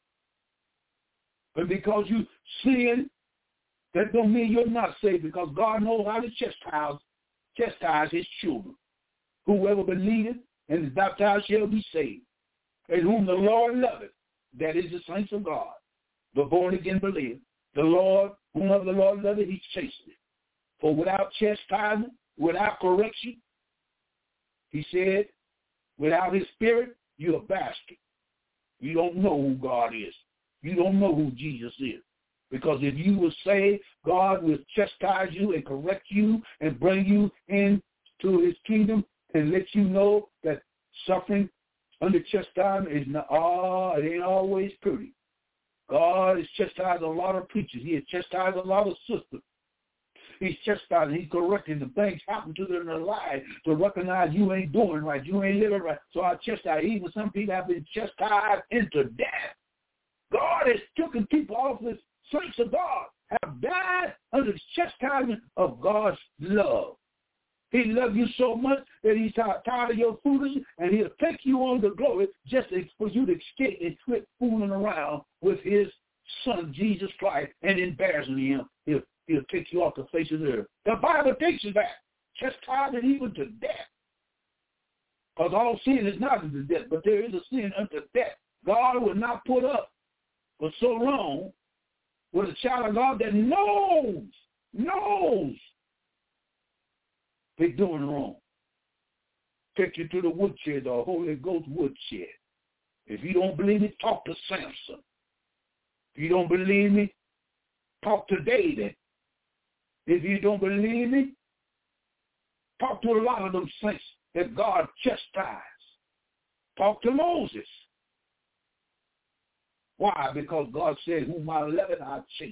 But because you sin, that don't mean you're not saved, because God knows how to chastise, chastise his children. Whoever believeth and is baptized shall be saved. And whom the Lord loveth, that is the saints of God, the born again believer. The Lord, whomever the Lord loveth, he chasteneth. For without chastisement, without correction, he said, without his spirit, you're a bastard. You don't know who God is. You don't know who Jesus is. Because if you were saved, God will chastise you and correct you and bring you into his kingdom and let you know that suffering under chastisement is not, oh, it ain't always pretty. God is chastising a lot of preachers. He has chastised a lot of sisters. He's chastising, he's correcting the things happen to them in their lives to recognize you ain't doing right, you ain't living right. So I chastise. Even some people have been chastised into death. God has taken people off the saints of God, have died under the chastisement of God's love. He loves you so much that he's tired of your foolishness, and he'll take you on to glory just for you to escape and quit fooling around with his son, Jesus Christ, and embarrassing him. He'll, he'll take you off the face of the earth. The Bible takes you back, chastised even to death. Because all sin is not unto death, but there is a sin unto death. God will not put up for so long with a child of God that knows, knows they're doing wrong. Take you to the woodshed, the Holy Ghost woodshed. If you don't believe me, talk to Samson. If you don't believe me, talk to David. If you don't believe me, talk to a lot of them saints that God chastised. Talk to Moses. Why? Because God said, whom I love, I chasten.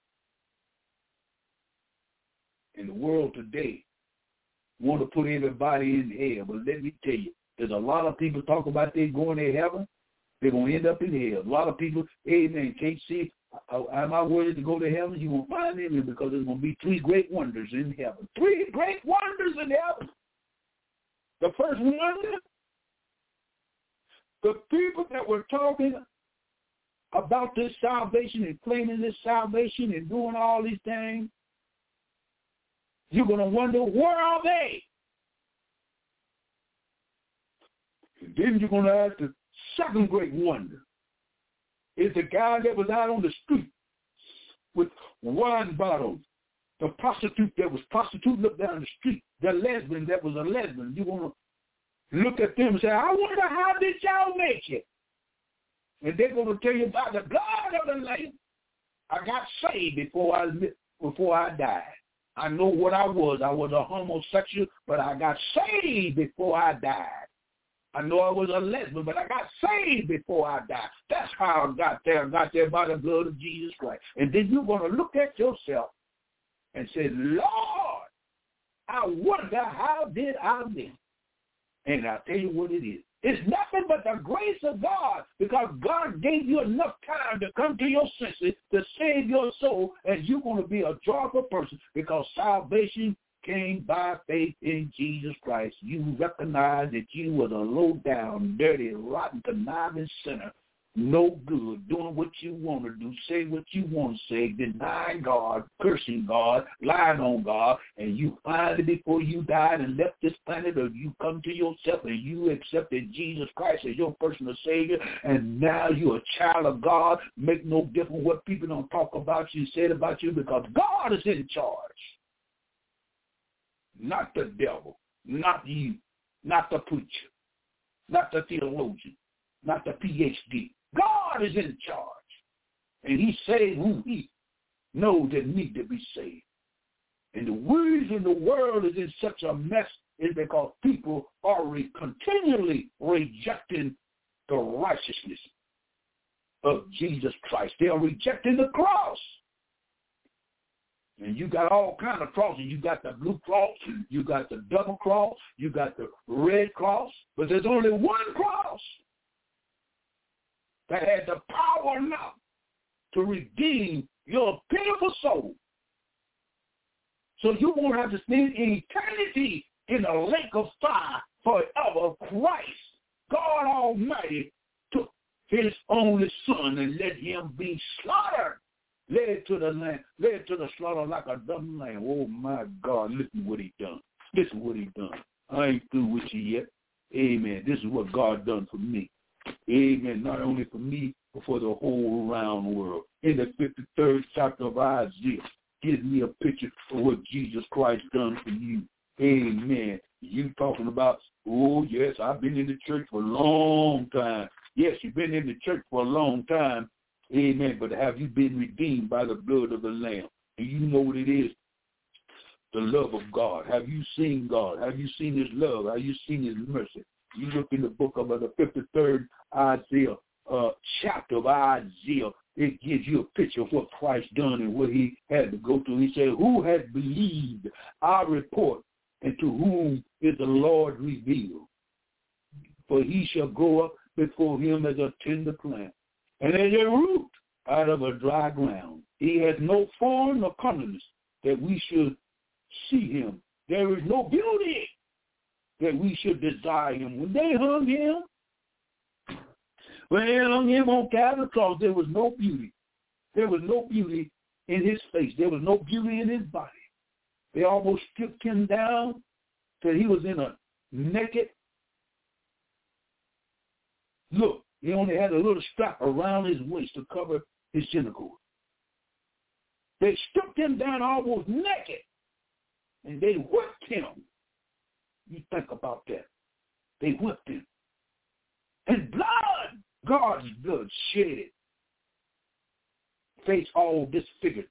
In the world today, want to put everybody in hell. But let me tell you, there's a lot of people talk about they going to heaven. They're going to end up in hell. A lot of people, amen, can't see, am I worthy to go to heaven? You won't find any because there's going to be three great wonders in heaven. Three great wonders in heaven. The first wonder, the people that were talking about this salvation and claiming this salvation and doing all these things, you're going to wonder, where are they? And then you're going to ask the second great wonder. Is the guy that was out on the street with wine bottles, the prostitute that was prostituting up down the street, the lesbian that was a lesbian. You're going to look at them and say, I wonder how did y'all make it? And they're going to tell you about the blood of the Lamb. I got saved before I before I died. I know what I was. I was a homosexual, but I got saved before I died. I know I was a lesbian, but I got saved before I died. That's how I got there. I got there by the blood of Jesus Christ. And then you're going to look at yourself and say, Lord, I wonder how did I live? And I'll tell you what it is. It's nothing but the grace of God, because God gave you enough time to come to your senses to save your soul, and you're going to be a joyful person because salvation came by faith in Jesus Christ. You recognize that you was a low-down, dirty, rotten, conniving sinner, no good, doing what you want to do, say what you want to say, denying God, cursing God, lying on God, and you finally, before you died and left this planet, or you come to yourself and you accepted Jesus Christ as your personal Savior, and now you're a child of God. Make no difference what people don't talk about you, said about you, because God is in charge. Not the devil, not you, not the preacher, not the theologian, not the P H D. God is in charge, and he saved who he knows that need to be saved. And the reason the world is in such a mess is because people are re- continually rejecting the righteousness of Jesus Christ. They are rejecting the cross. And you got all kind of crosses. You got the blue cross, you got the double cross, you got the red cross, but there's only one cross that had the power enough to redeem your pitiful soul. So you won't have to spend eternity in a lake of fire forever. Christ, God Almighty, took his only son and let him be slaughtered. Led to the land, led to the slaughter like a dumb lamb. Oh my God, listen what he done. Listen what he done. I ain't through with you yet. Amen. This is what God done for me. Amen. Not only for me, but for the whole round world. In the fifty-third chapter of Isaiah, gives me a picture of what Jesus Christ done for you. Amen. You talking about, oh yes, I've been in the church for a long time. Yes, you've been in the church for a long time. Amen. But have you been redeemed by the blood of the Lamb? And you know what it is? The love of God. Have you seen God? Have you seen his love? Have you seen his mercy? You look in the book of uh, the fifty-third Isaiah, uh, chapter of Isaiah, it gives you a picture of what Christ done and what he had to go through. He said, who has believed our report, and to whom is the Lord revealed? For he shall grow up before him as a tender plant, and as a root out of a dry ground. He has no form nor comeliness that we should see him. There is no beauty that we should desire him. When they hung him, when they hung him on Calvary's cross, there was no beauty. There was no beauty in his face. There was no beauty in his body. They almost stripped him down till he was in a naked look. He only had a little strap around his waist to cover his genitals. They stripped him down almost naked, and they whipped him. You think about that. They whipped him. And blood, God's blood shed. Face all disfigured.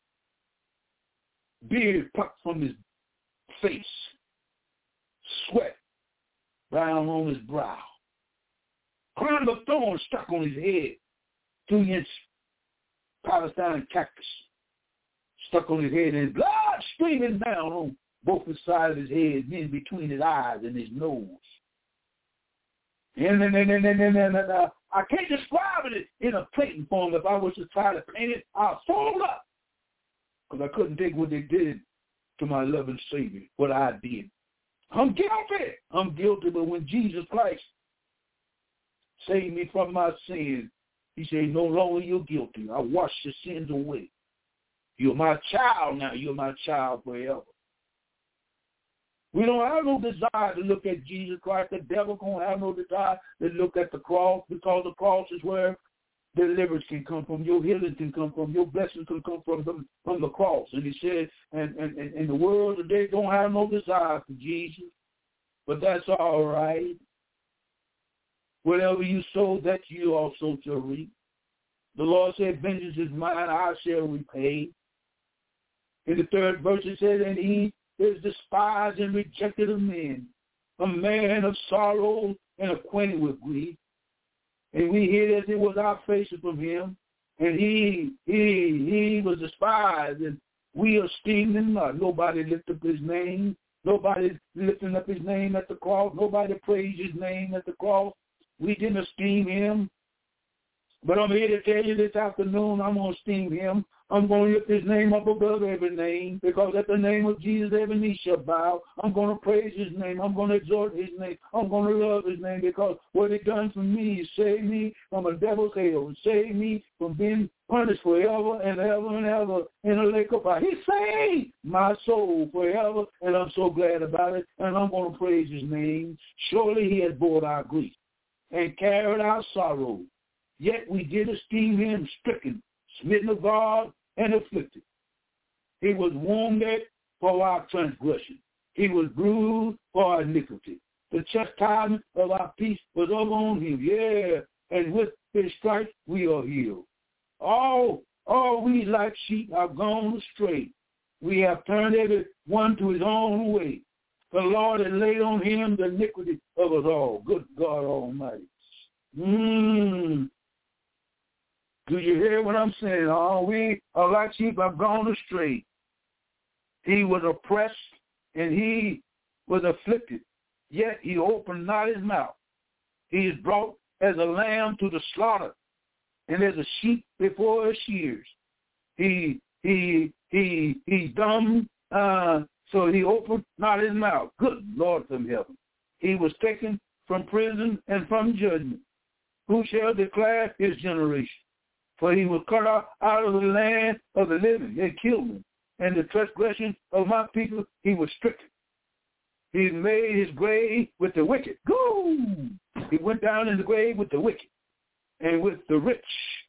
Beard plucked from his face. Sweat brown on his brow. Crown of thorns stuck on his head. Two-inch Palestine cactus stuck on his head, and blood streaming down on both the sides of his head, in between his eyes and his nose. And, and, and, and, and, and, and uh, I can't describe it in a painting form. If I was to try to paint it, I'll fall up, because I couldn't take what they did to my loving Savior, what I did. I'm guilty. I'm guilty, but when Jesus Christ saved me from my sins, he said, no longer you're guilty. I washed your sins away. You're my child now. You're my child forever. We don't have no desire to look at Jesus Christ. The devil don't have no desire to look at the cross, because the cross is where deliverance can come from. Your healing can come from. Your blessing can come from, from, from the cross. And he said, and, and, and in the world today don't have no desire for Jesus. But that's all right. Whatever you sow, that you also shall reap. The Lord said, vengeance is mine, I shall repay. In the third verse it says, and he is despised and rejected of men, a man of sorrow and acquainted with grief. And we hear that it was our faces from him, and he he he was despised, and we esteemed him not. Nobody lifted up his name. Nobody lifting up his name at the cross. Nobody praised his name at the cross. We didn't esteem him. But I'm here to tell you this afternoon, I'm going to esteem him. I'm going to lift his name up above every name, because at the name of Jesus, every knee shall bow. I'm going to praise his name. I'm going to exhort his name. I'm going to love his name, because what he done for me is save me from a devil's hell, save me from being punished forever and ever and ever in a lake of fire. He saved my soul forever, and I'm so glad about it, and I'm going to praise his name. Surely he has bore our grief and carried our sorrow. Yet we did esteem him stricken, smitten of God, and afflicted. He was wounded for our transgression. He was bruised for our iniquity. The chastisement of our peace was upon him. Yeah, and with his stripes we are healed. All, all we like sheep have gone astray. We have turned every one to his own way. The Lord has laid on him the iniquity of us all. Good God Almighty. Mmm. Do you hear what I'm saying? Oh, we are like sheep have gone astray. He was oppressed and he was afflicted, yet he opened not his mouth. He is brought as a lamb to the slaughter, and as a sheep before her shears. He he he he dumb, uh, so he opened not his mouth. Good Lord from heaven. He was taken from prison and from judgment. Who shall declare his generation? For he was cut out of the land of the living. They killed him. And the transgression of my people, he was stricken. He made his grave with the wicked. Go! He went down in the grave with the wicked and with the rich.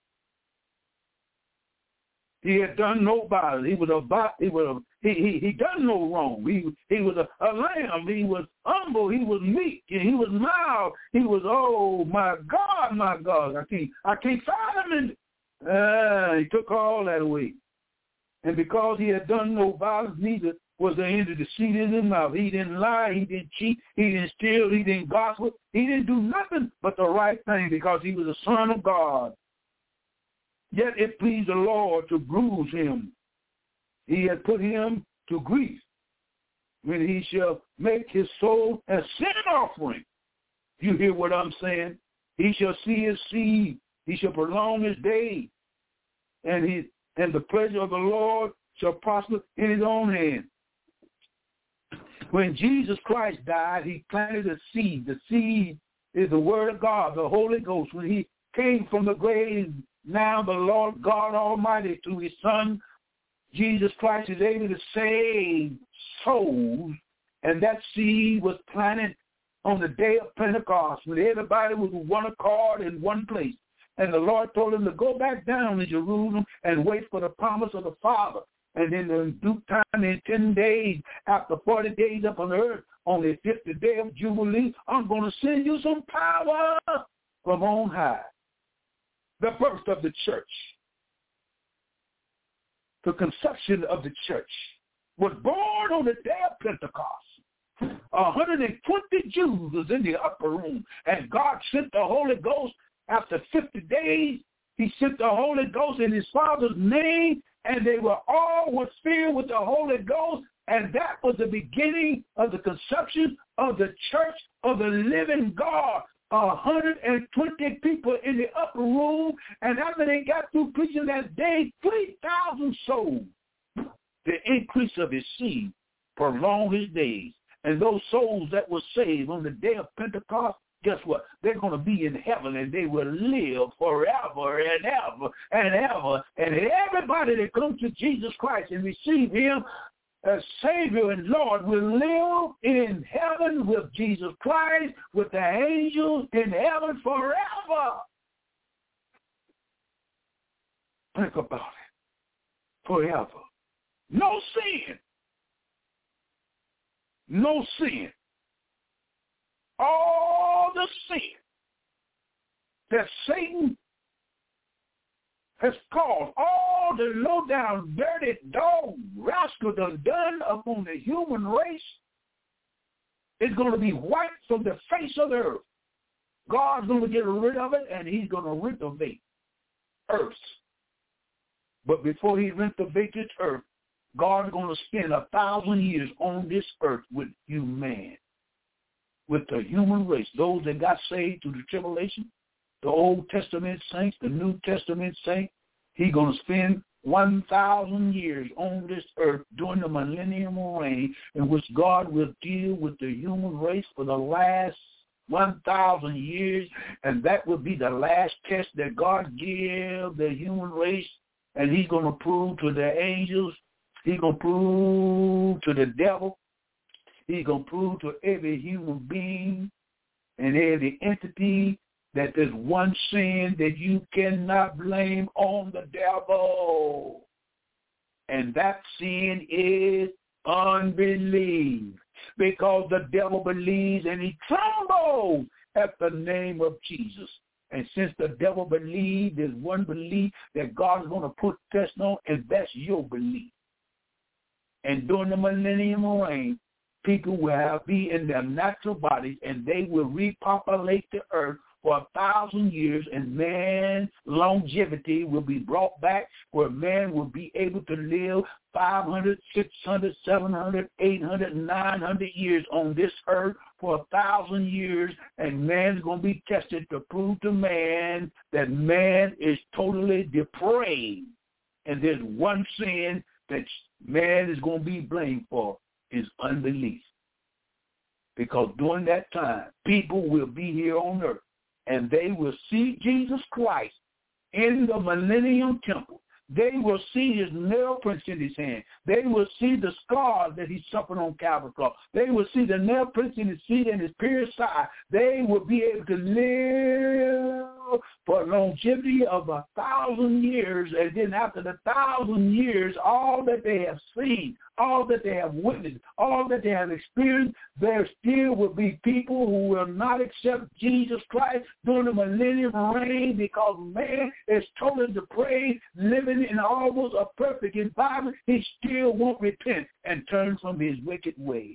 He had done no violence. He was a he was a, he he he done no wrong. He he was a, a lamb. He was humble. He was meek. And he was mild. He was, oh my God, my God. I can't I can't find him in. Uh, he took all that away. And because he had done no violence, neither was there any deceit in his mouth. He didn't lie. He didn't cheat. He didn't steal. He didn't gossip. He didn't do nothing but the right thing, because he was a son of God. Yet it pleased the Lord to bruise him. He had put him to grief when he shall make his soul a sin offering. You hear what I'm saying? He shall see his seed. He shall prolong his days. And he and the pleasure of the Lord shall prosper in his own hand. When Jesus Christ died, he planted a seed. The seed is the word of God, the Holy Ghost. When he came from the grave, now the Lord God Almighty, through his Son, Jesus Christ, is able to save souls. And that seed was planted on the day of Pentecost, when everybody was with one accord in one place. And the Lord told him to go back down to Jerusalem and wait for the promise of the Father. And then in due time, in ten days, after forty days up on earth, on the fiftieth day of Jubilee, I'm going to send you some power from on high. The birth of the church, the conception of the church, was born on the day of Pentecost. one hundred twenty Jews was in the upper room, and God sent the Holy Ghost. After fifty days, he sent the Holy Ghost in his Father's name, and they were all was filled with the Holy Ghost, and that was the beginning of the conception of the church of the living God. one hundred twenty people in the upper room, and after they got through preaching that day, three thousand souls. The increase of his seed prolonged his days. And those souls that were saved on the day of Pentecost, guess what? They're going to be in heaven, and they will live forever and ever and ever. And everybody that comes to Jesus Christ and receive him as Savior and Lord will live in heaven with Jesus Christ, with the angels in heaven forever. Think about it. Forever. No sin. No sin. All the sin that Satan has caused, all the low-down, dirty dog rascal done done upon the human race, is going to be wiped from the face of the earth. God's going to get rid of it, and he's going to renovate earth. But before he renovates this earth, God's going to spend a thousand years on this earth with you, man, with the human race, those that got saved through the tribulation, the Old Testament saints, the New Testament saints. He's going to spend one thousand years on this earth during the millennium reign, in which God will deal with the human race for the last one thousand years, and that will be the last test that God gives the human race, and he's going to prove to the angels, he's going to prove to the devil, he's going to prove to every human being and every entity that there's one sin that you cannot blame on the devil. And that sin is unbelief. Because the devil believes and he trembles at the name of Jesus. And since the devil believes, there's one belief that God is going to put test on, and that's your belief. And during the millennium reign, people will have, be in their natural bodies, and they will repopulate the earth for a thousand years, and man's longevity will be brought back, where man will be able to live five hundred, six hundred, seven hundred, eight hundred, nine hundred years on this earth for a thousand years, and man's going to be tested to prove to man that man is totally depraved. And there's one sin that man is going to be blamed for, is unbelief. Because during that time, people will be here on earth, and they will see Jesus Christ in the millennium temple. They will see his nail prints in his hand. They will see the scars that he suffered on Calvary's cross. They will see the nail prints in his feet and his pierced side. They will be able to live for a longevity of a thousand years. And then after the thousand years, all that they have seen, all that they have witnessed, all that they have experienced, there still will be people who will not accept Jesus Christ during the millennium reign, because man is totally depraved, living in almost a perfect environment. He still won't repent and turn from his wicked ways.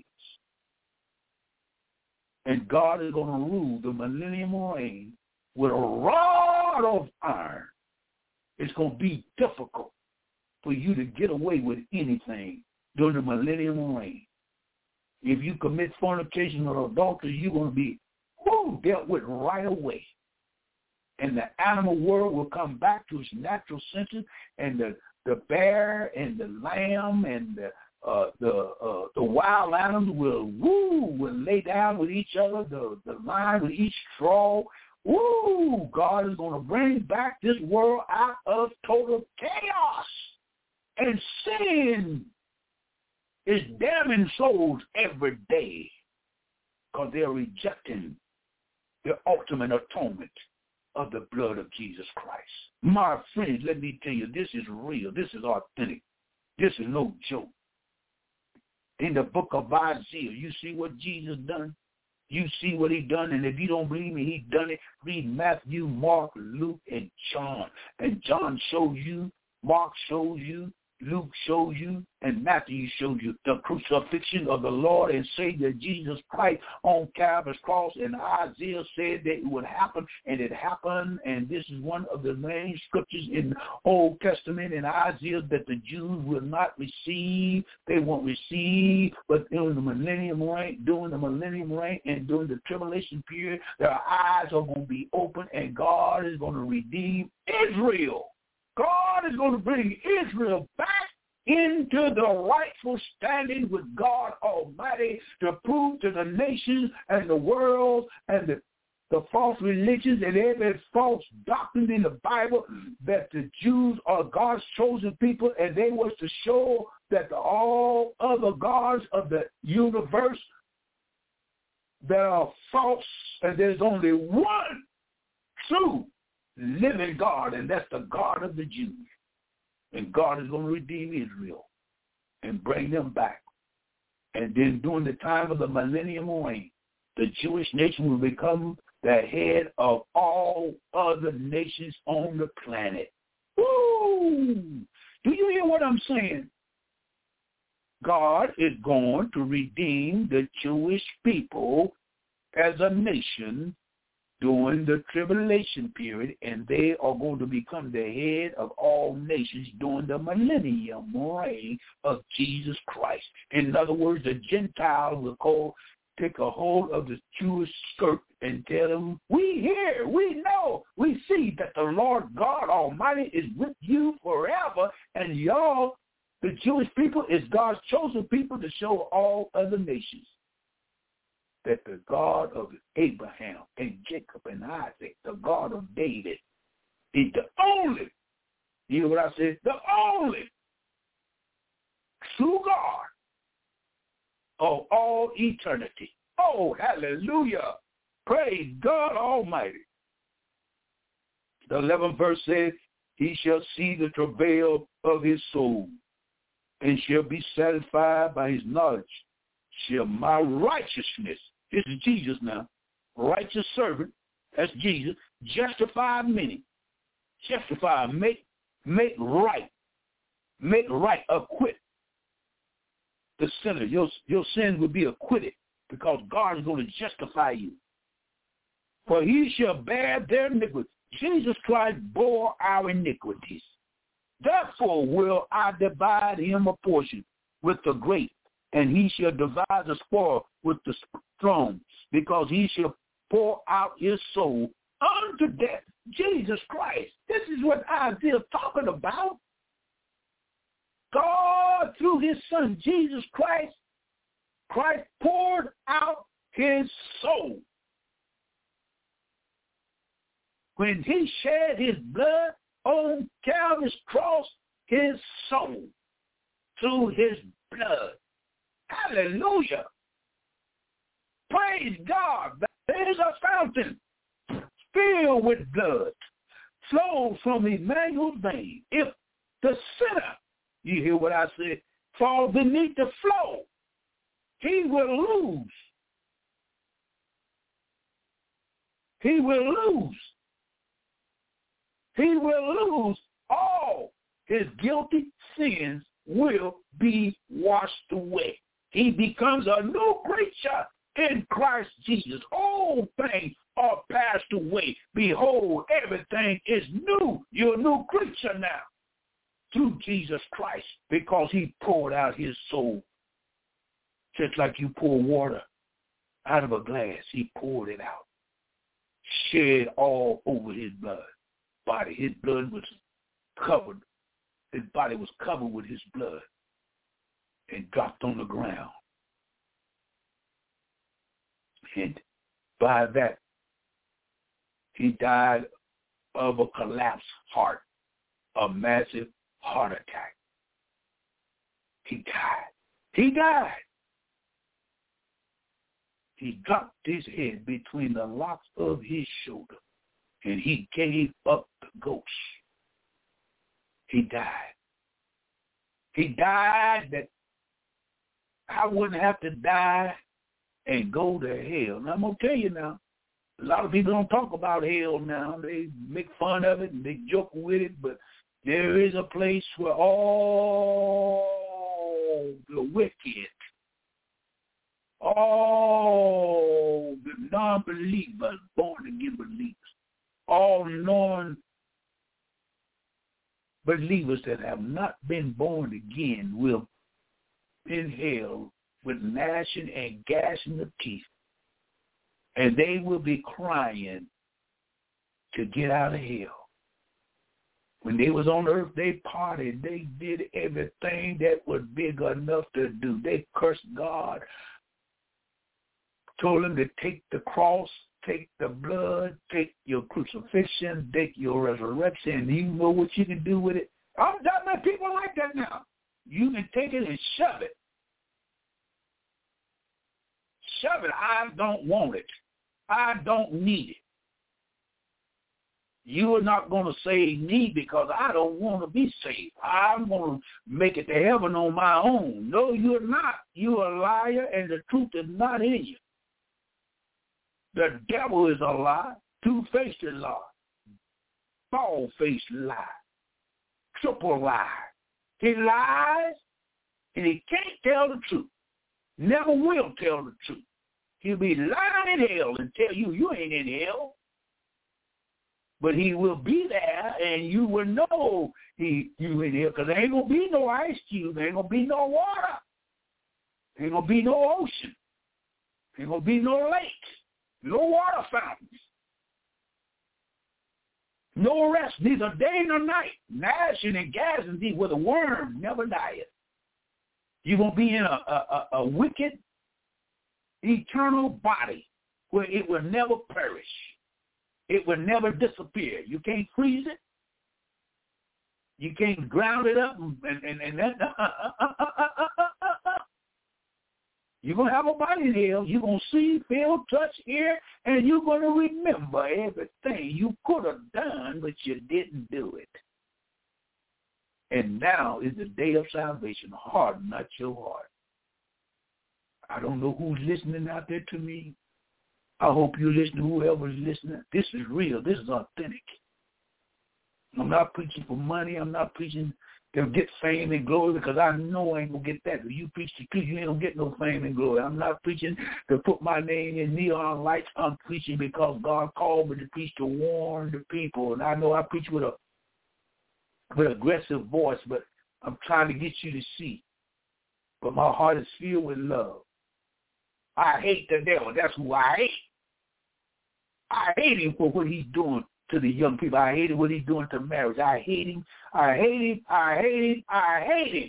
And God is going to rule the millennium reign with a rod of iron. it's going to be difficult for you to get away with anything during the millennium reign. If you commit fornication or adultery, you're going to be whoo, dealt with right away. And the animal world will come back to its natural senses, and the, the bear and the lamb and the uh, the uh, the wild animals will woo will lay down with each other. The the lion with each straw. Woo! God is going to bring back this world out of total chaos, and sin is damning souls every day because they're rejecting the ultimate atonement of the blood of Jesus Christ. My friends, let me tell you, this is real. This is authentic. This is no joke. In the book of Isaiah, you see what Jesus done? You see what he done, and if you don't believe me, he done it. Read Matthew, Mark, Luke, and John. And John shows you, Mark shows you, Luke shows you, and Matthew shows you the crucifixion of the Lord and Savior Jesus Christ on Calvary's cross. And Isaiah said that it would happen, and it happened. And this is one of the main scriptures in the Old Testament in Isaiah that the Jews will not receive. They won't receive, but during the millennium reign, during the millennium reign, and during the tribulation period, their eyes are going to be open, and God is going to redeem Israel. God is going to bring Israel back into the rightful standing with God Almighty to prove to the nations and the world and the, the false religions and every false doctrine in the Bible that the Jews are God's chosen people, and they was to show that the, all other gods of the universe that are false, and there's only one true living God, and that's the God of the Jews. And God is going to redeem Israel and bring them back. And then during the time of the millennium reign, the Jewish nation will become the head of all other nations on the planet. Woo! Do you hear what I'm saying? God is going to redeem the Jewish people as a nation during the tribulation period, and they are going to become the head of all nations during the millennium reign of Jesus Christ. In other words, the Gentiles will call, take a hold of the Jewish skirt and tell them, we hear, we know, we see that the Lord God Almighty is with you forever, and y'all, the Jewish people, is God's chosen people to show all other nations that the God of Abraham and Jacob and Isaac, the God of David, is the only, you hear what I said? The only true God of all eternity. Oh, hallelujah. Praise God Almighty. The eleventh verse says, he shall see the travail of his soul and shall be satisfied by his knowledge. Shall my righteousness, this is Jesus now, righteous servant, that's Jesus, justify many. Justify, make, make right. Make right, acquit the sinner. Your, your sins will be acquitted because God is going to justify you. For he shall bear their iniquities. Jesus Christ bore our iniquities. Therefore will I divide him a portion with the great, and he shall divide the spoil with the strong, because he shall pour out his soul unto death. Jesus Christ. This is what Isaiah is talking about. God, through his son, Jesus Christ, Christ poured out his soul. When he shed his blood on Calvary's cross, his soul, through his blood. Hallelujah. Praise God. There is a fountain filled with blood, flows from Emmanuel's vein. If the sinner, you hear what I said, fall beneath the flow, he will lose. He will lose. He will lose all his guilty sins will be washed away. He becomes a new creature in Christ Jesus. Old things are passed away. Behold, everything is new. You're a new creature now through Jesus Christ because he poured out his soul. Just like you pour water out of a glass, he poured it out. Shed all over his blood. Body, his blood was covered. His body was covered with his blood and dropped on the ground. And by that, he died of a collapsed heart, a massive heart attack. He died. He died. He dropped his head between the locks of his shoulder, and he gave up the ghost. He died. He died that I wouldn't have to die and go to hell. Now, I'm going to tell you now, a lot of people don't talk about hell now. They make fun of it and they joke with it, but there is a place where all the wicked, all the non-believers, born-again believers, all non-believers that have not been born again will be in hell with gnashing and gashing of teeth. And they will be crying to get out of hell. When they was on earth, they partied. They did everything that was big enough to do. They cursed God, told him to take the cross, take the blood, take your crucifixion, take your resurrection. You know what you can do with it? I'm not many people like that now. You can take it and shove it. Shove it. I don't want it. I don't need it. You are not going to save me because I don't want to be saved. I'm going to make it to heaven on my own. No, you're not. You're a liar, and the truth is not in you. The devil is a lie, two-faced lie, bald-faced lie, triple lie. He lies, and he can't tell the truth. Never will tell the truth. He'll be lying in hell and tell you you ain't in hell. But he will be there, and you will know he you in here, because there ain't going to be no ice cube. There ain't going to be no water. There ain't going to be no ocean. There ain't going to be no lakes, no water fountains, no rest, neither day nor night. Gnashing and gashing thee with a worm never dieth. You're going to be in a, a, a wicked, eternal body where it will never perish. It will never disappear. You can't freeze it. You can't ground it up and and and that. Uh, uh, uh, uh, uh, uh, uh, uh. You're gonna have a body in hell. You're gonna see, feel, touch, hear, and you're gonna remember everything you could have done, but you didn't do it. And now is the day of salvation. Harden not your heart. I don't know who's listening out there to me. I hope you listen, whoever's listening. This is real. This is authentic. I'm not preaching for money. I'm not preaching to get fame and glory, because I know I ain't going to get that. If you preach the truth, you ain't going to get no fame and glory. I'm not preaching to put my name in neon lights. I'm preaching because God called me to preach to warn the people. And I know I preach with a with an aggressive voice, but I'm trying to get you to see. But my heart is filled with love. I hate the devil. That's who I hate. I hate him for what he's doing to the young people. I hate what he's doing to marriage. I hate him. I hate him. I hate him. I hate him.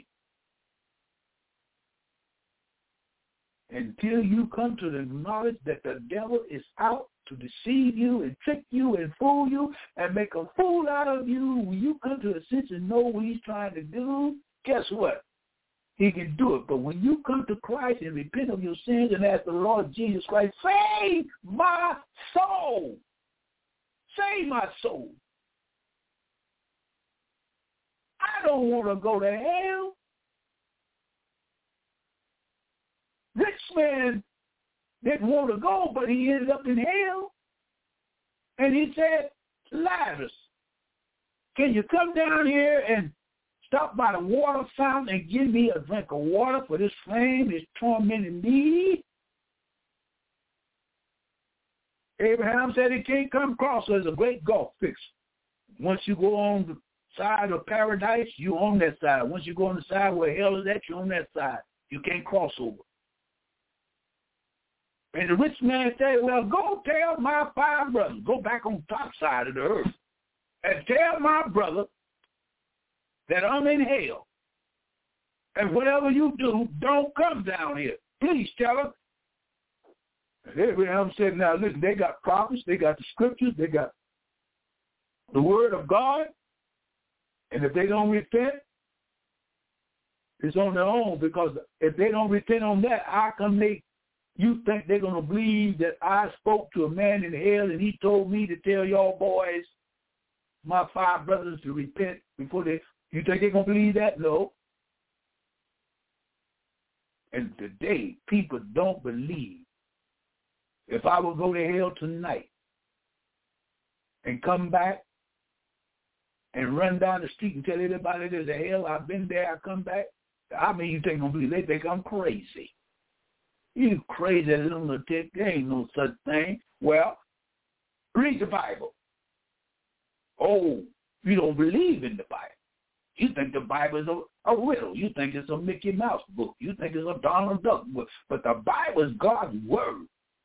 Until you come to the knowledge that the devil is out to deceive you and trick you and fool you and make a fool out of you, when you come to a sense and know what he's trying to do, guess what? He can do it. But when you come to Christ and repent of your sins and ask the Lord Jesus Christ, save my soul. Save my soul. I don't want to go to hell. Rich man didn't want to go, but he ended up in hell. And he said, Lazarus, can you come down here and stop by the water fountain and give me a drink of water, for this flame is tormenting me? Abraham said he can't come across. So there's a great gulf fixed. Once you go on the side of paradise, you're on that side. Once you go on the side where hell is at, you're on that side. You can't cross over. And the rich man said, well, go tell my five brothers, go back on the top side of the earth, and tell my brother that I'm in hell. And whatever you do, don't come down here. Please tell them. And Abraham said, now listen, they got prophets, they got the scriptures, they got the word of God. And if they don't repent, it's on their own, because if they don't repent on that, how come they, you think they're going to believe that I spoke to a man in hell and he told me to tell y'all boys, my five brothers, to repent before they, you think they're going to believe that? No. And today, people don't believe. If I would go to hell tonight and come back and run down the street and tell everybody there's a hell, I've been there, I come back, I mean, you think I'm believe they think I'm crazy. You crazy lunatic, there ain't no such thing. Well, read the Bible. Oh, you don't believe in the Bible. You think the Bible is a, a riddle. You think it's a Mickey Mouse book. You think it's a Donald Duck book. But the Bible is God's word.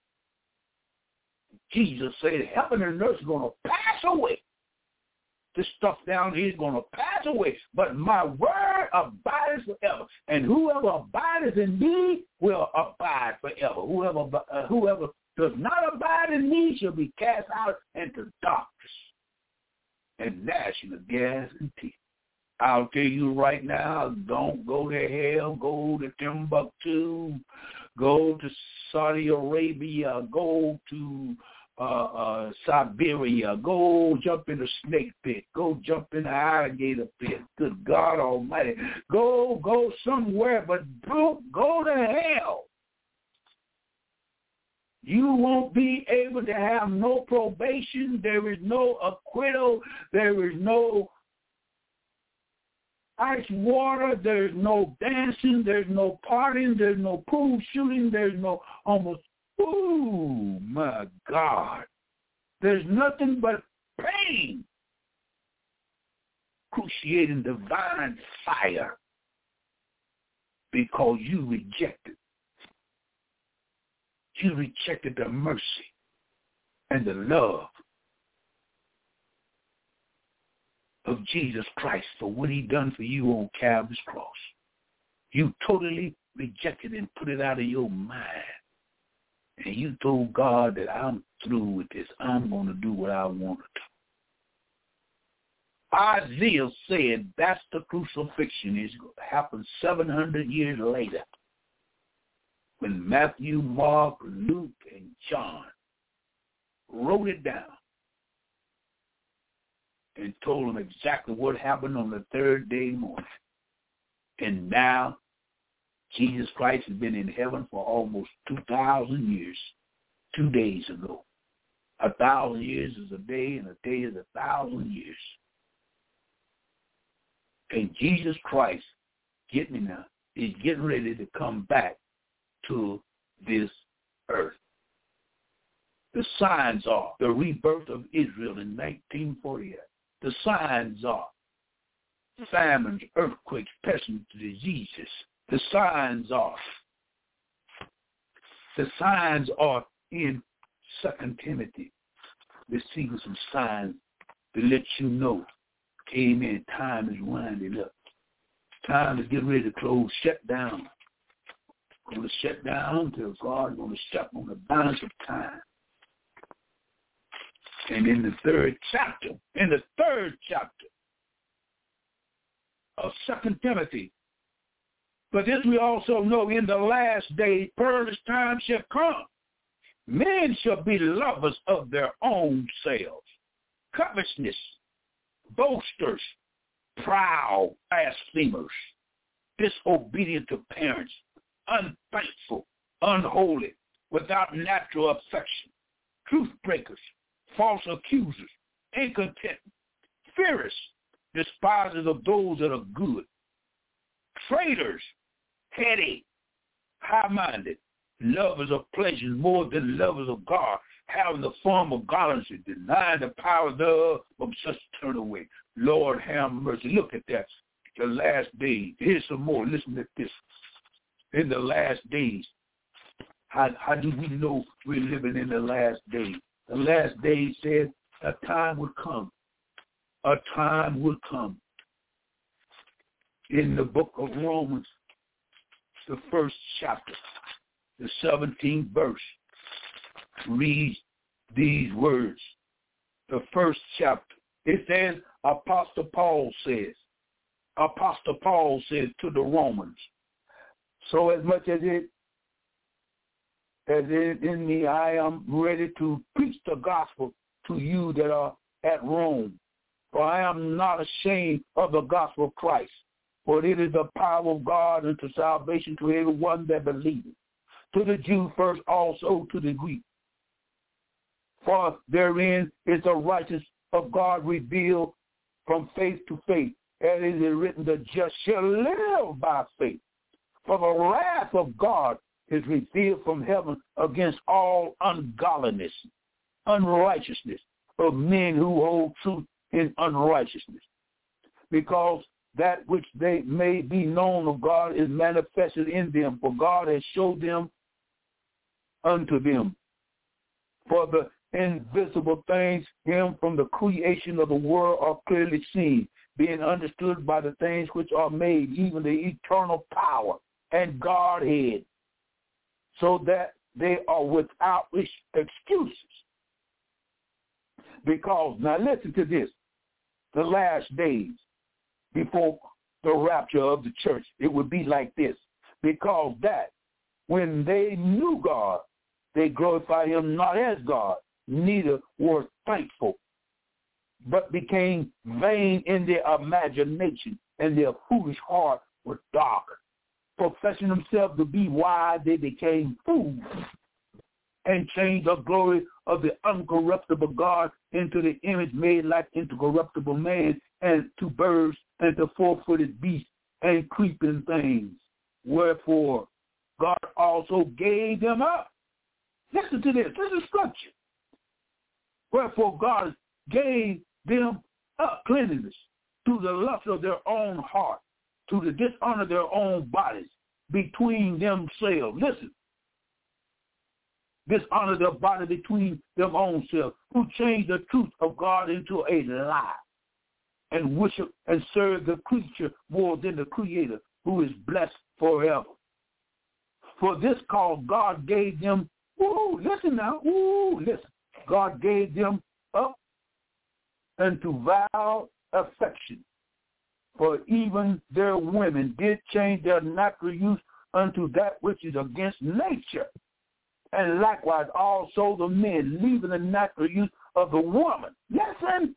Jesus said heaven and earth is going to pass away. This stuff down here is going to pass away. But my word abides forever. And whoever abides in me will abide forever. Whoever, uh, whoever does not abide in me shall be cast out into darkness and gnashing of gas and teeth. I'll tell you right now, don't go to hell, go to Timbuktu, go to Saudi Arabia, go to uh, uh, Siberia, go jump in the snake pit, go jump in the alligator pit. Good God Almighty. Go, go somewhere, but don't go to hell. You won't be able to have no probation. There is no acquittal. There is no ice water, there's no dancing, there's no partying, there's no pool shooting, there's no almost, ooh, my God. There's nothing but pain. Cruciating divine fire because you rejected. You rejected the mercy and the love of Jesus Christ for what he done for you on Calvary's cross. You totally rejected and put it out of your mind. And you told God that I'm through with this. I'm going to do what I want to do. Isaiah said that's the crucifixion. It's going to happen seven hundred years later when Matthew, Mark, Luke, and John wrote it down and told them exactly what happened on the third day morning. And now, Jesus Christ has been in heaven for almost two thousand years, two days ago. A thousand years is a day, and a day is a thousand years. And Jesus Christ getting now, is getting ready to come back to this earth. The signs are the rebirth of Israel in nineteen forty-eight. The signs are famines, earthquakes, pestilence, diseases. The signs are, the signs are in Second Timothy. Let's see some signs to let you know, amen, time is winding up. Time is getting ready to close, shut down. Going to shut down until God is going to step on the balance of time. And in the third chapter, in the third chapter of Second Timothy, but this we also know, in the last day, perilous times shall come. Men shall be lovers of their own selves, covetousness, boasters, proud, blasphemers, disobedient to parents, unthankful, unholy, without natural affection, truth breakers, false accusers, incontent, fierce, despisers of those that are good, traitors, heady, high-minded, lovers of pleasures more than lovers of God, having the form of godliness, denying the power thereof, of such turn away. Lord, have mercy. Look at that. The last days. Here's some more. Listen to this. In the last days. How, how do we know we're living in the last days? The last days said a time would come. A time would come. In the book of Romans, the first chapter, the seventeenth verse, reads these words. The first chapter. It says, Apostle Paul says, Apostle Paul says to the Romans, so as much as it as in, in me, I am ready to preach the gospel to you that are at Rome. For I am not ashamed of the gospel of Christ, for it is the power of God unto salvation to everyone that believeth, to the Jew first, also to the Greek. For therein is the righteousness of God revealed from faith to faith, as it is written, the just shall live by faith. For the wrath of God is revealed from heaven against all ungodliness, unrighteousness of men who hold truth in unrighteousness. Because that which they may be known of God is manifested in them, for God has showed them unto them. For the invisible things, him from the creation of the world, are clearly seen, being understood by the things which are made, even the eternal power and Godhead, so that they are without excuses. Because, now listen to this, the last days before the rapture of the church, it would be like this. Because that, when they knew God, they glorified him not as God, neither were thankful, but became vain in their imagination, and their foolish heart was dark. Professing themselves to be wise, they became fools, and changed the glory of the uncorruptible God into the image made like into corruptible man, and to birds, and to four-footed beasts, and creeping things. Wherefore God also gave them up. Listen to this. This is scripture. Wherefore God gave them up cleanliness to the lust of their own heart, to the dishonor of their own bodies between themselves. Listen. Dishonor their body between their own selves, who changed the truth of God into a lie, and worship and serve the creature more than the Creator, who is blessed forever. For this cause God gave them, ooh, listen now, ooh, listen. God gave them up unto vile affection. For even their women did change their natural use unto that which is against nature. And likewise also the men, leaving the natural use of the woman. Listen.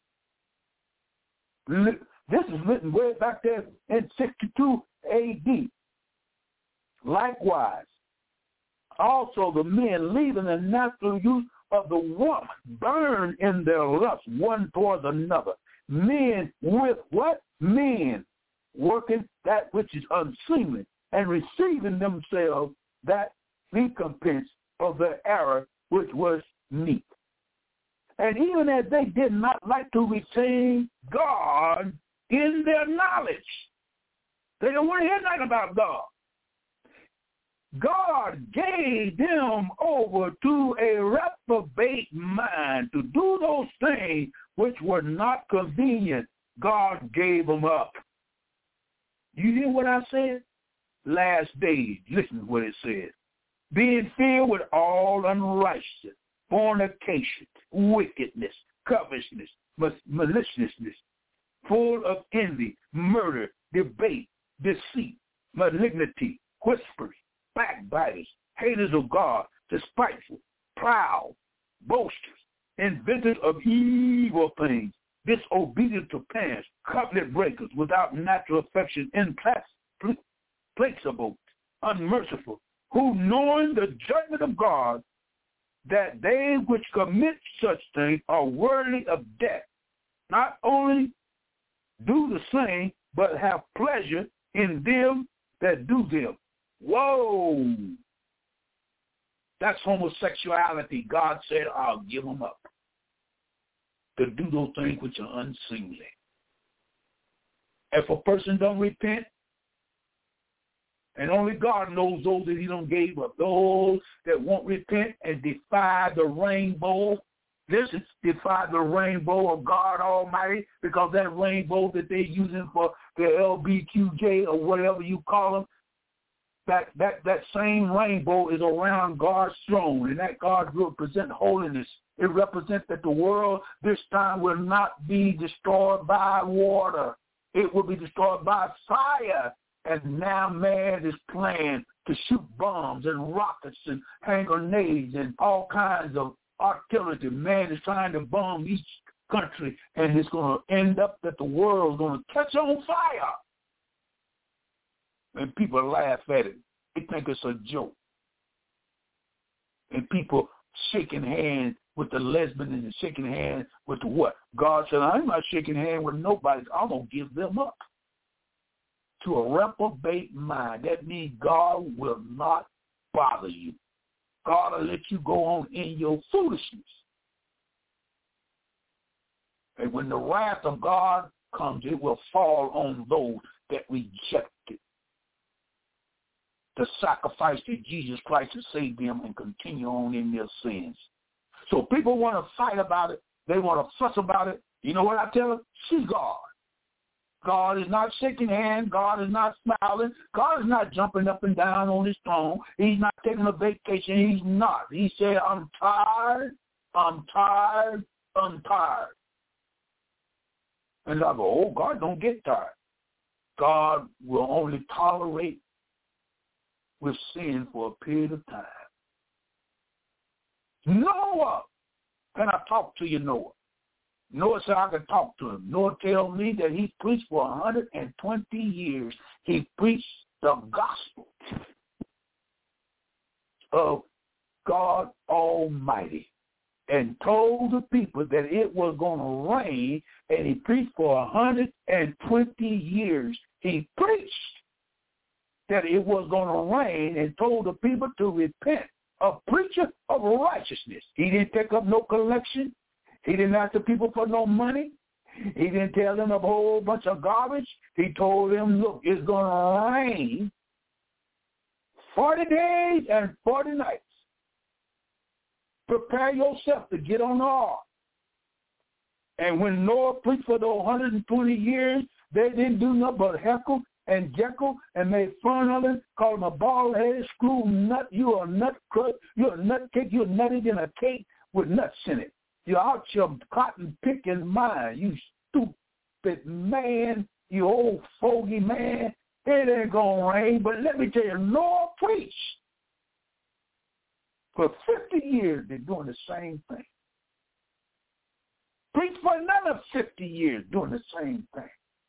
This is written way back there in sixty-two A D. Likewise, also the men, leaving the natural use of the woman, burn in their lust one towards another. Men with what? Men working that which is unseemly, and receiving themselves that recompense of their error which was meet. And even as they did not like to retain God in their knowledge, they don't want to hear nothing about God. God gave them over to a reprobate mind to do those things which were not convenient. God gave them up. You hear what I said? Last days. Listen to what it says. Being filled with all unrighteousness, fornication, wickedness, covetousness, maliciousness, full of envy, murder, debate, deceit, malignity, whispering, backbiters, haters of God, despiteful, proud, boasters, inventors of evil things, disobedient to parents, covenant breakers, without natural affection, implacable, unmerciful, who, knowing the judgment of God, that they which commit such things are worthy of death, not only do the same, but have pleasure in them that do them. Whoa! That's homosexuality. God said, I'll give them up to do those things which are unseemly. If a person don't repent, and only God knows those that he don't gave up, those that won't repent and defy the rainbow, this is defy the rainbow of God Almighty, because that rainbow that they're using for the L B Q J or whatever you call them, that, that, that same rainbow is around God's throne, and that God will represent holiness. It represents that the world this time will not be destroyed by water. It will be destroyed by fire. And now man is planning to shoot bombs and rockets and hand grenades and all kinds of artillery. Man is trying to bomb each country, and it's going to end up that the world is going to catch on fire. And people laugh at it. They think it's a joke. And people shaking hands with the lesbian and shaking hands with the what? God said, I'm not shaking hands with nobody. I'm going to give them up to a reprobate mind. That means God will not bother you. God will let you go on in your foolishness. And when the wrath of God comes, it will fall on those that reject it. The sacrifice to Jesus Christ to save them and continue on in their sins. So people want to fight about it. They want to fuss about it. You know what I tell them? See God. God is not shaking hands. God is not smiling. God is not jumping up and down on his throne. He's not taking a vacation. He's not. He said, I'm tired. I'm tired. I'm tired. And I go, oh, God don't get tired. God will only tolerate with sin for a period of time. Noah. Can I talk to you, Noah? Noah said I could talk to him. Noah tells me that he preached for one hundred twenty years. He preached the gospel of God Almighty and told the people that it was going to rain, and he preached for one hundred twenty years. He preached that it was going to rain and told the people to repent. A preacher of righteousness. He didn't take up no collection. He didn't ask the people for no money. He didn't tell them a whole bunch of garbage. He told them, look, it's going to rain forty days and forty nights. Prepare yourself to get on the ark. And when Noah preached for those one hundred twenty years, they didn't do nothing but heckle and Jekyll and made fun of him, called him a bald-headed screw nut. You're a nut crud. You're a nut cake. You're nutted in a cake with nuts in it. You're out your cotton picking mind. You stupid man. You old fogey man. It ain't going to rain. But let me tell you, Noah preached. For fifty years, they're doing the same thing. Preach for another fifty years, doing the same thing.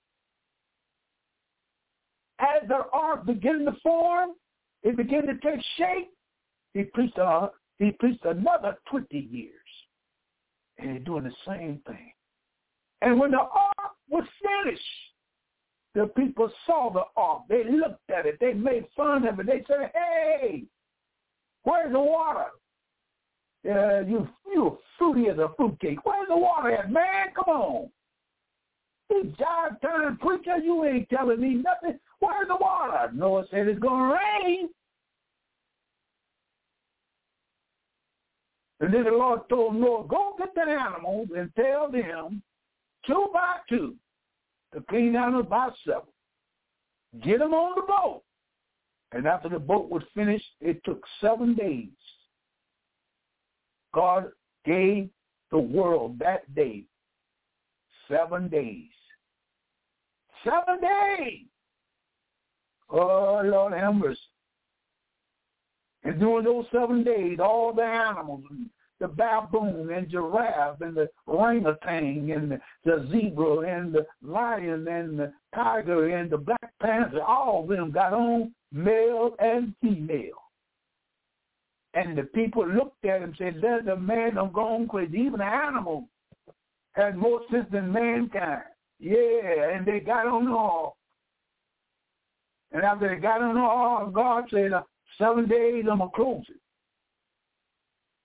As the ark began to form, it began to take shape. He preached, uh, he preached another twenty years. And they're doing the same thing. And when the ark was finished, the people saw the ark. They looked at it. They made fun of it. They said, hey, where's the water? Uh, you, you fruity as a fruitcake. Where's the water at, man? Come on. You jive-turning preacher, you ain't telling me nothing. Where's the water? Noah said it's going to rain. And then the Lord told Noah, go get the animals and tell them, two by two, the clean animals by seven. Get them on the boat. And after the boat was finished, it took seven days. God gave the world that day seven days. Seven days. Oh, Lord have mercy. And during those seven days, all the animals, the baboon and giraffe and the orangutan and the, the zebra and the lion and the tiger and the black panther, all of them got on, male and female. And the people looked at him and said, there's a man I'm going crazy. Even the animals had more sense than mankind. Yeah, and they got on the ark. And after they got on the ark, God said, uh, seven days I'm going to close it.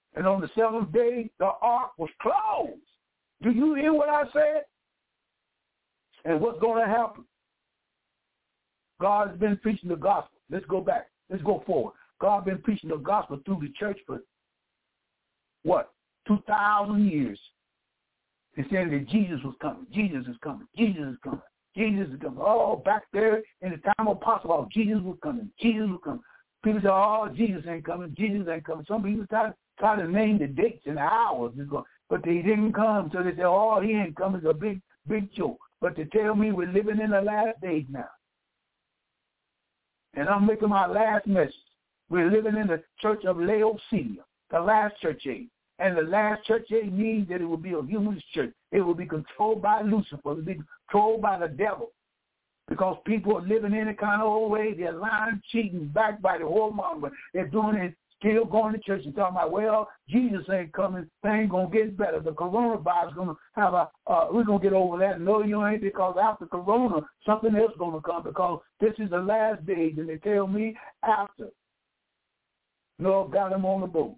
And on the seventh day, the ark was closed. Do you hear what I said? And what's going to happen? God has been preaching the gospel. Let's go back. Let's go forward. God has been preaching the gospel through the church for, what, two thousand years. He said that Jesus was coming. Jesus is coming. Jesus is coming. Jesus is coming. Oh, back there in the time of Apostle, oh, Jesus was coming. Jesus was coming. People say, oh, Jesus ain't coming. Jesus ain't coming. Some people try, try to name the dates and the hours, but they didn't come. So they say, oh, he ain't coming. It's a big, big joke. But to tell me we're living in the last days now. And I'm making my last message. We're living in the church of Laodicea, the last church age. And the last church age means that it will be a humanist church. It will be controlled by Lucifer. It will be controlled by the devil. Because people are living any kind of old way. They're lying, cheating, backbiting, whoremonger. They're doing it, still going to church and talking about, well, Jesus ain't coming. Things going to get better. The coronavirus is going to have a, uh, we're going to get over that. No, you ain't, because after corona, something else is going to come, because this is the last days. And they tell me after Noah got him on the boat,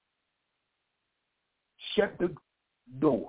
shut the door.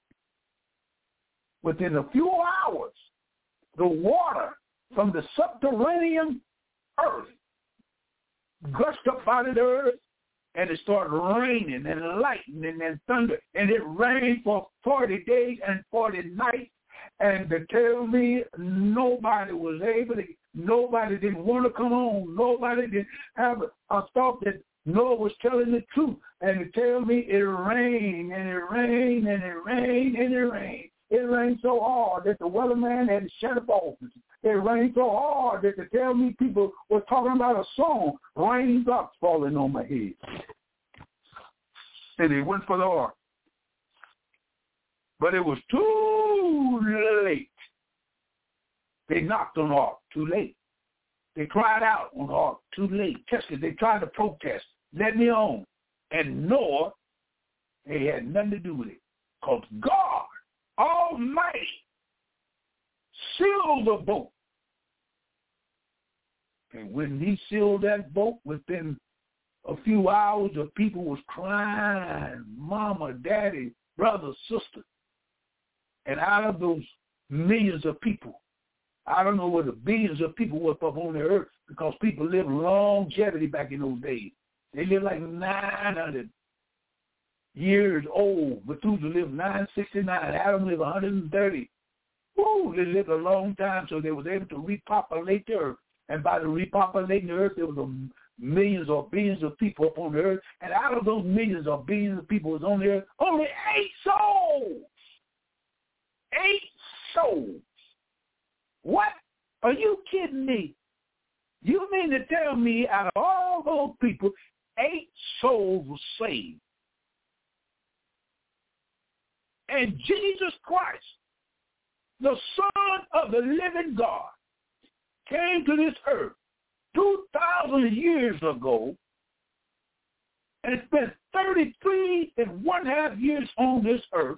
Within a few hours, the water from the subterranean earth gushed up out of the earth, and it started raining and lightning and thunder, and it rained for forty days and forty nights, and to tell me nobody was able to, nobody didn't want to come home, nobody didn't have a, a thought that Noah was telling the truth, and to tell me it rained and it rained and it rained and it rained. It rained so hard that the weatherman had to shut up office. It rained so hard that to tell me people were talking about a song, raindrops falling on my head. And they went for the ark. But it was too late. They knocked on the ark, too late. They cried out on the ark, too late. Tested, they tried to protest. Let me on. And Noah, they had nothing to do with it. Because God Almighty sealed the boat. And when he sealed that boat, within a few hours, the people was crying, mama, daddy, brother, sister. And out of those millions of people, I don't know where the billions of people were up on the earth, because people lived longevity back in those days. They lived like nine hundred years old. Methuselah lived nine sixty-nine. Adam lived one hundred thirty. Woo, they lived a long time, so they was able to repopulate the earth. And by the repopulating the earth, there was a millions or billions of people up on the earth. And out of those millions or billions of people was on the earth, only eight souls. Eight souls. What? Are you kidding me? You mean to tell me out of all those people, eight souls were saved? And Jesus Christ, the Son of the living God, came to this earth two thousand years ago and spent thirty-three and one half years on this earth,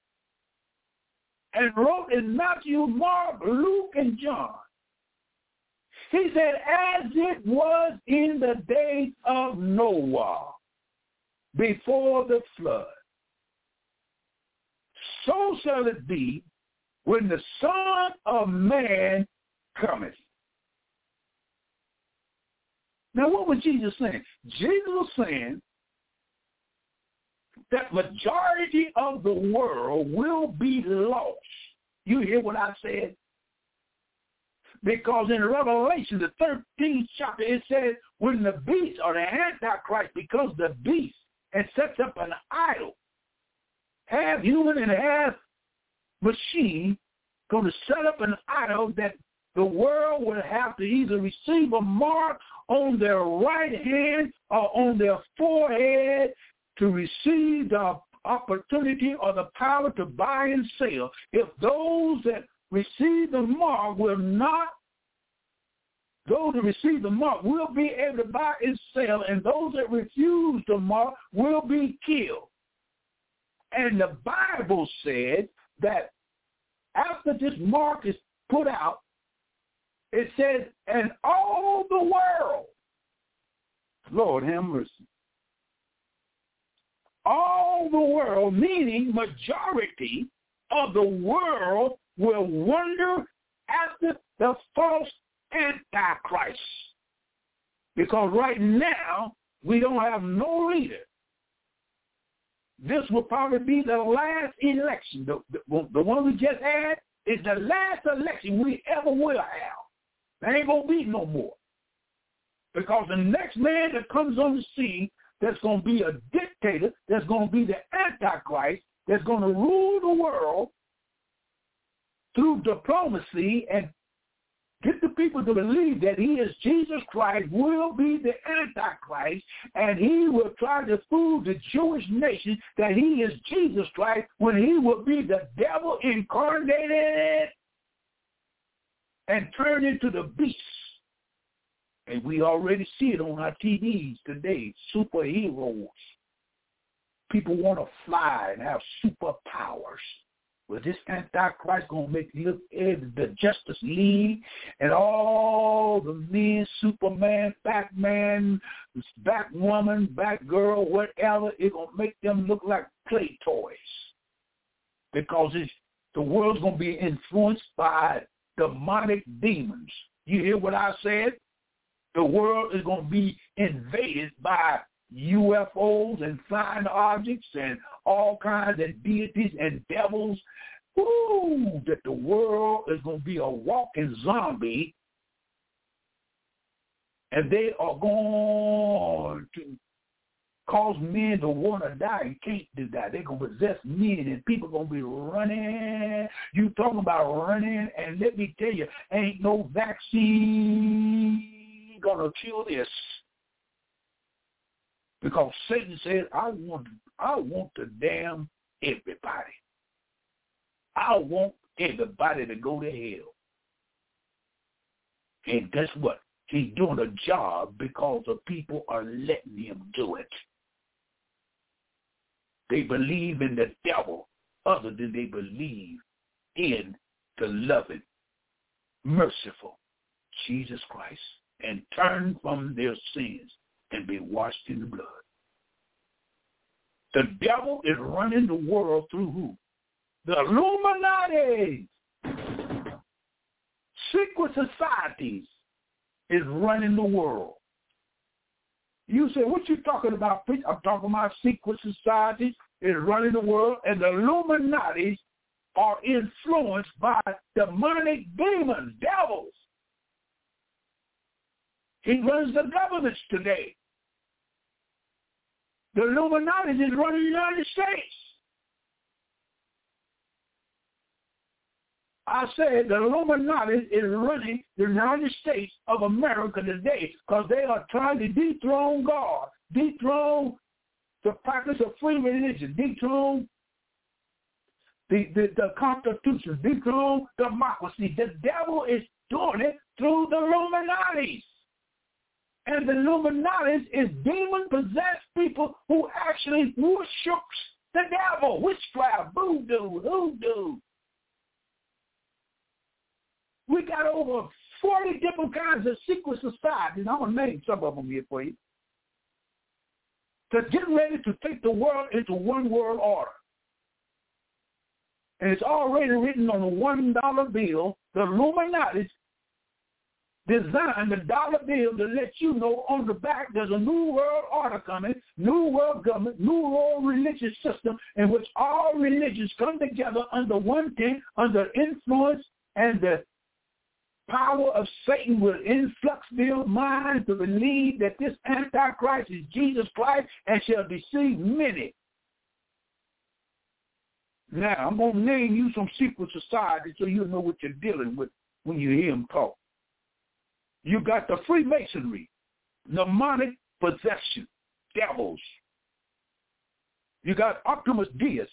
and wrote in Matthew, Mark, Luke, and John. He said, as it was in the days of Noah, before the flood, so shall it be when the Son of Man cometh. Now, what was Jesus saying? Jesus was saying that majority of the world will be lost. You hear what I said? Because in Revelation, the thirteenth chapter, it says, when the beast or the Antichrist, because the beast and sets up an idol, half human and half machine, going to set up an idol that the world will have to either receive a mark on their right hand or on their forehead to receive the opportunity or the power to buy and sell. If those that receive the mark will not go to receive the mark, will be able to buy and sell, and those that refuse the mark will be killed. And the Bible said that after this mark is put out, it says, and all the world, Lord have mercy, all the world, meaning majority of the world, will wonder after the false Antichrist. Because right now, we don't have no leader. This will probably be the last election. The, the, the one we just had is the last election we ever will have. There ain't going to be no more. Because the next man that comes on the scene that's going to be a dictator, that's going to be the Antichrist, that's going to rule the world through diplomacy and get the people to believe that he is Jesus Christ, will be the Antichrist, and he will try to fool the Jewish nation that he is Jesus Christ when he will be the devil incarnated and turned into the beast. And we already see it on our T Vs today, superheroes. People want to fly and have superpowers. Well, this Antichrist going to make you look at the Justice League and all the men, Superman, Batman, Batwoman, Batgirl, whatever. It's going to make them look like play toys. Because it's, the world's going to be influenced by demonic demons. You hear what I said? The world is going to be invaded by U F Os and flying objects and all kinds of deities and devils. Ooh, that the world is going to be a walking zombie, and they are going to cause men to want to die and can't do that. They're going to possess men, and people are going to be running. You talking about running, and let me tell you, ain't no vaccine going to cure this. Because Satan said, I want, I want to damn everybody. I want everybody to go to hell. And guess what? He's doing a job because the people are letting him do it. They believe in the devil other than they believe in the loving, merciful Jesus Christ and turn from their sins and be washed in the blood. The devil is running the world through who? The Illuminati. Secret societies is running the world. You say, what you talking about? I'm talking about secret societies is running the world, and the Illuminati are influenced by demonic demons, devils. He runs the governments today. The Illuminati is running the United States. I said the Illuminati is running the United States of America today because they are trying to dethrone God, dethrone the practice of free religion, dethrone the, the, the Constitution, dethrone democracy. The devil is doing it through the Illuminati. And the Illuminati is demon-possessed people who actually worship the devil, witchcraft, voodoo, hoodoo. We got over forty different kinds of secret societies. I'm going to name some of them here for you. They're getting ready to take the world into one world order. And it's already written on a one dollar bill. The Illuminati designed the dollar bill to let you know on the back there's a new world order coming, new world government, new world religious system in which all religions come together under one thing, under influence and the power of Satan will influx their minds to believe that this Antichrist is Jesus Christ and shall deceive many. Now, I'm going to name you some secret societies so you'll know what you're dealing with when you hear them talk. You got the Freemasonry, demonic possession, devils. You got Optimus Deus,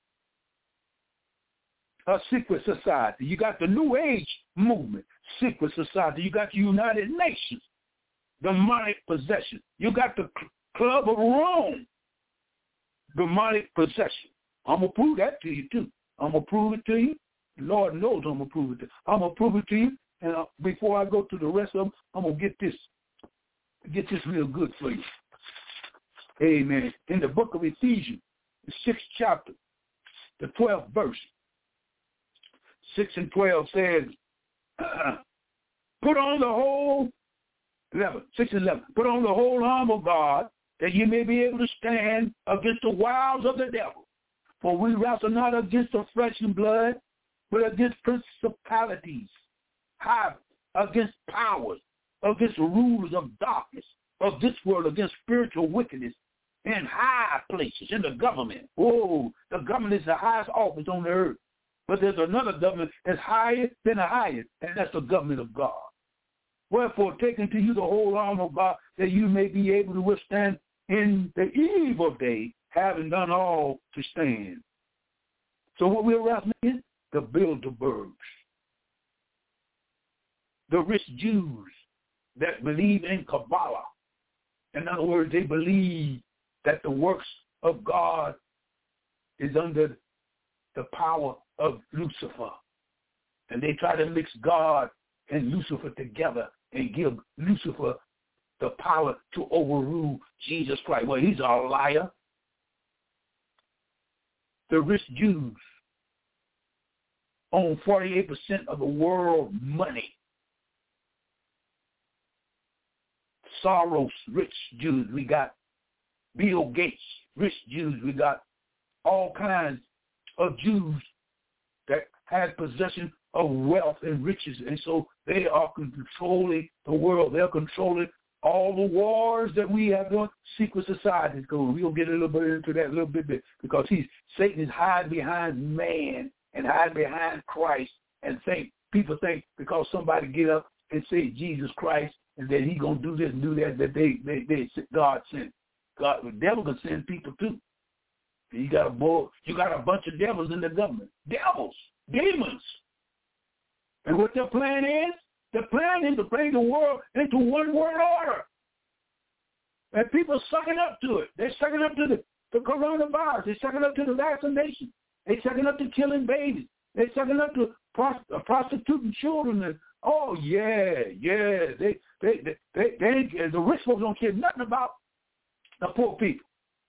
a secret society. You got the New Age movement, secret society. You got the United Nations, demonic possession. You got the Club of Rome, demonic possession. I'm going to prove that to you, too. I'm going to prove it to you. Lord knows I'm going to prove it to you. I'm going to prove it to you. And uh, before I go to the rest of them, I'm going to get this, get this real good for you. Amen. In the book of Ephesians, the sixth chapter, the twelfth verse, six and twelve says, uh, put on the whole, eleven, six and eleven, put on the whole armor of God, that you may be able to stand against the wiles of the devil. For we wrestle not against the flesh and blood, but against principalities, high, against powers, against rulers of darkness of this world, against spiritual wickedness in high places, in the government. Oh, the government is the highest office on the earth. But there's another government that's higher than the highest, and that's the government of God. Wherefore, take unto you the whole armor of God, that you may be able to withstand in the evil day, having done all to stand. So what we're wrestling is the Bilderbergs, the rich Jews that believe in Kabbalah. In other words, they believe that the works of God is under the power of Lucifer. And they try to mix God and Lucifer together and give Lucifer the power to overrule Jesus Christ. Well, he's a liar. The rich Jews own forty-eight percent of the world money. Soros, rich Jews. We got Bill Gates, rich Jews. We got all kinds of Jews that had possession of wealth and riches. And so they are controlling the world. They're controlling all the wars that we have done, secret societies go. We'll get a little bit into that a little bit, because he's Satan is hiding behind man and hiding behind Christ, and think people think because somebody get up and say Jesus Christ and then he gonna do this and do that, that they they, they God sent. God, the devil can send people too. You got a bull, you got a bunch of devils in the government. Devils, demons. And what their plan is? The plan is to bring the world into one world order. And people are sucking up to it. They're sucking up to the, the coronavirus. They're sucking up to the vaccination. They're sucking up to killing babies. They're sucking up to prost- uh, prostituting children. And, oh, yeah, yeah. They, they, they, they, they, the rich folks don't care nothing about the poor people.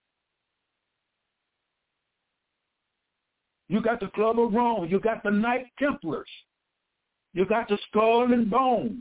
You got the Club of Rome. You got the Knight Templars. You got the Skull and Bone.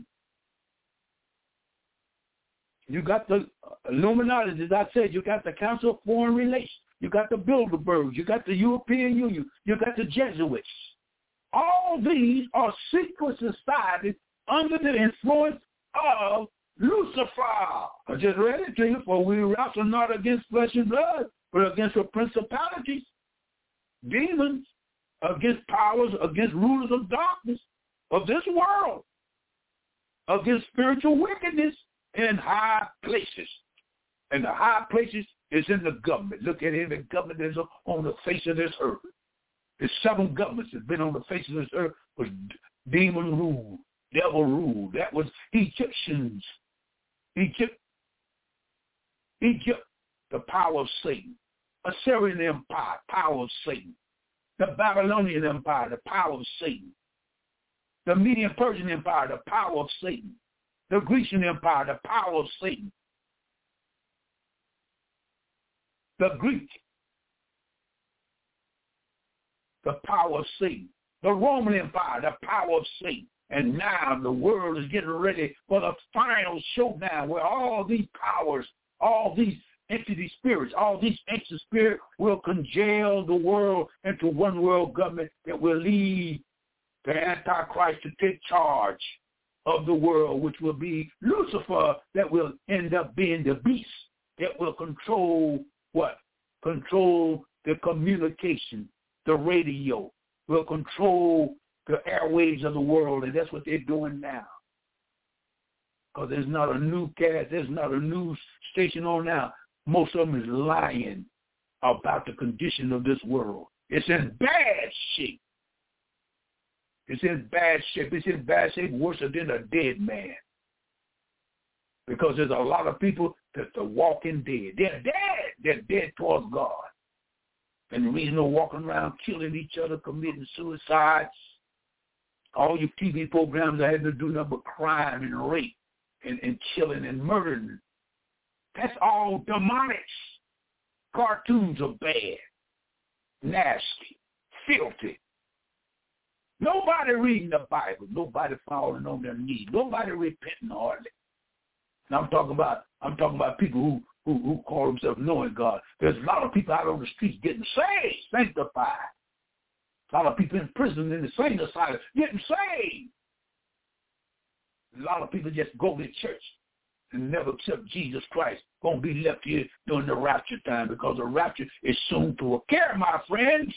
You got the Illuminati, as I said. You got the Council of Foreign Relations. You got the Bilderbergs. You got the European Union. You got the Jesuits. All these are secret societies under the influence of Lucifer. I just read it to you. For we wrestle not against flesh and blood, but against the principalities, demons, against powers, against rulers of darkness of this world, against spiritual wickedness in high places. And the high places is in the government. Look at it, the government is on the face of this earth. The seven governments that have been on the face of this earth was demon rule, devil rule. That was Egyptians. Egypt, Egypt, the power of Satan. Assyrian Empire, power of Satan. The Babylonian Empire, the power of Satan. The Median Persian Empire, the power of Satan. The Grecian Empire, the power of Satan. The Greek, the power of Satan. The Roman Empire, the power of Satan. And now the world is getting ready for the final showdown where all these powers, all these entity spirits, all these ancient spirits will congeal the world into one world government that will lead the Antichrist to take charge of the world, which will be Lucifer, that will end up being the beast that will control what? Control the communication, the radio, will control the airwaves of the world, and that's what they're doing now. Because there's not a newscast, there's not a news station on now. Most of them is lying about the condition of this world. It's in bad shape. It's in bad shape. It's in bad shape worse than a dead man. Because there's a lot of people that are walking dead. They're dead. They're dead towards God. And the reason they're walking around killing each other, committing suicides, all your T V programs that had to do nothing but crime and rape and, and killing and murdering. That's all demonic. Cartoons are bad, nasty, filthy. Nobody reading the Bible. Nobody falling on their knees. Nobody repenting hardly. And I'm talking about I'm talking about people who, who, who call themselves knowing God. There's a lot of people out on the streets getting saved, sanctified. A lot of people in prison in the same asylum getting saved. A lot of people just go to church and never accept Jesus Christ. Going to be left here during the rapture time because the rapture is soon to occur, my friends.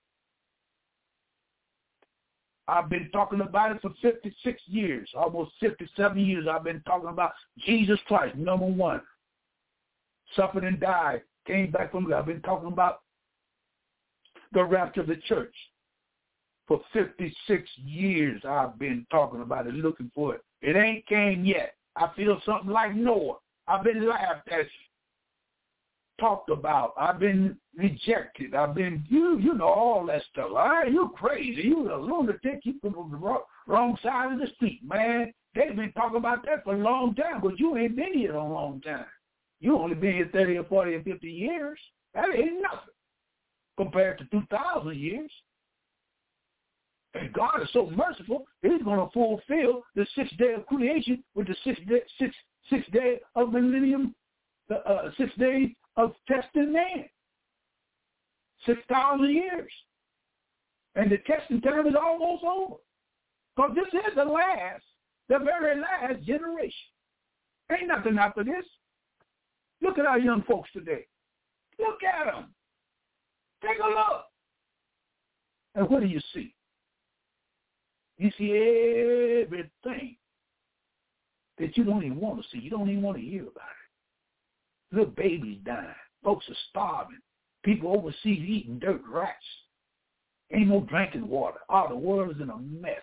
I've been talking about it for fifty-six years, almost fifty-seven years. I've been talking about Jesus Christ, number one. Suffered and died, came back from God. I've been talking about the rapture of the church. For fifty-six years, I've been talking about it, looking for it. It ain't came yet. I feel something like Noah. I've been laughed at, talked about. I've been rejected. I've been, you you know, all that stuff. All right, you crazy. You a lunatic. You from the wrong, wrong side of the street, man. They've been talking about that for a long time, but you ain't been here a long time. You only been here thirty or forty or fifty years. That ain't nothing compared to two thousand years. And God is so merciful, he's going to fulfill the sixth day of creation with the sixth day, six, sixth day of millennium, the uh, six days of testing man. six thousand years. And the testing time is almost over. Because this is the last, the very last generation. Ain't nothing after this. Look at our young folks today. Look at them. Take a look. And what do you see? You see everything that you don't even want to see. You don't even want to hear about it. Little babies dying. Folks are starving. People overseas eating dirt rats. Ain't no drinking water. All the world is in a mess.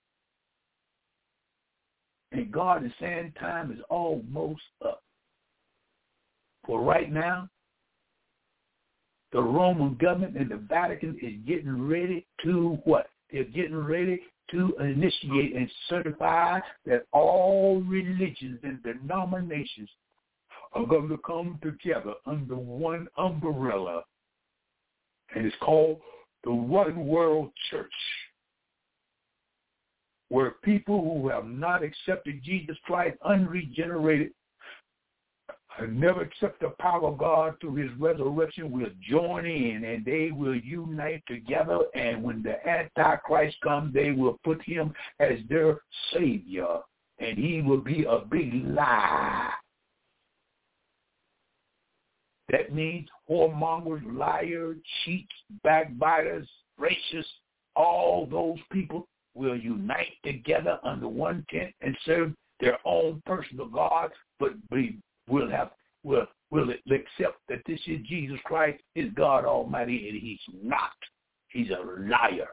And God is saying time is almost up. For right now, the Roman government and the Vatican is getting ready to what? They're getting ready to initiate and certify that all religions and denominations are going to come together under one umbrella. And it's called the One World Church, where people who have not accepted Jesus Christ, unregenerated, and never accept the power of God through his resurrection will join in, and they will unite together, and when the Antichrist comes, they will put him as their savior, and he will be a big lie. That means whoremongers, liars, cheats, backbiters, racists, all those people will unite together under one tent and serve their own personal God, but be We'll have will will accept that this is Jesus Christ, is God Almighty, and he's not. He's a liar.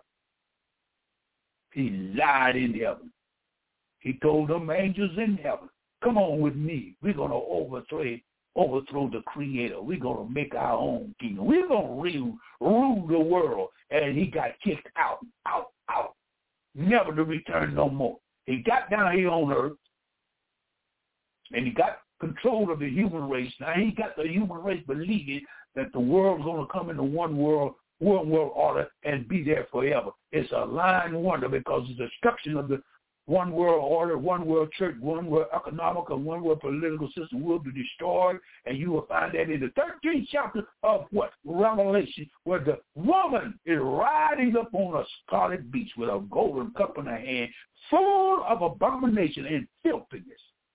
He lied in heaven. He told them angels in heaven, come on with me. We're going to overthrow overthrow the Creator. We're going to make our own kingdom. We're going to rule, rule the world. And he got kicked out, out, out, never to return no more. He got down here on earth, and he got control of the human race. Now he got the human race believing that the world's going to come into one world, one world order and be there forever. It's a lying wonder because the destruction of the one world order, one world church, one world economic, and one world political system will be destroyed. And you will find that in the thirteenth chapter of what? Revelation, where the woman is riding up on a scarlet beach with a golden cup in her hand, full of abomination and filthiness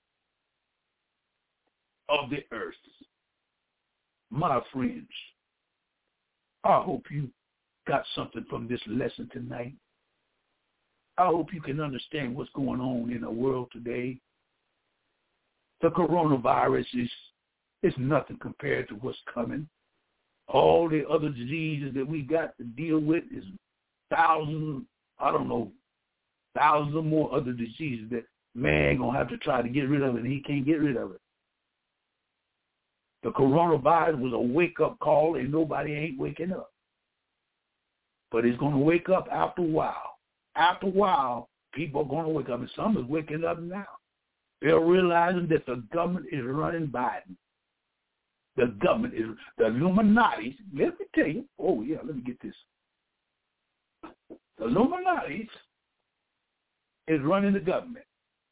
of the earth. My friends, I hope you got something from this lesson tonight. I hope you can understand what's going on in the world today. The coronavirus is, is nothing compared to what's coming. All the other diseases that we got to deal with is thousands, I don't know, thousands or more other diseases that man going to have to try to get rid of it, and he can't get rid of it. The coronavirus was a wake-up call, and nobody ain't waking up. But it's going to wake up after a while. After a while, people are going to wake up, and some is waking up now. They're realizing that the government is running Biden. The government is, the Illuminati, let me tell you, oh yeah, let me get this. The Illuminati is running the government.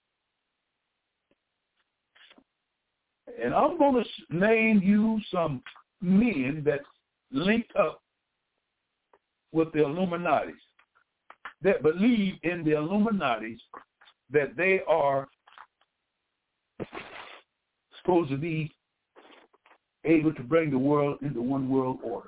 And I'm going to name you some men that's linked up with the Illuminati, that believe in the Illuminati, that they are supposed to be able to bring the world into one world order.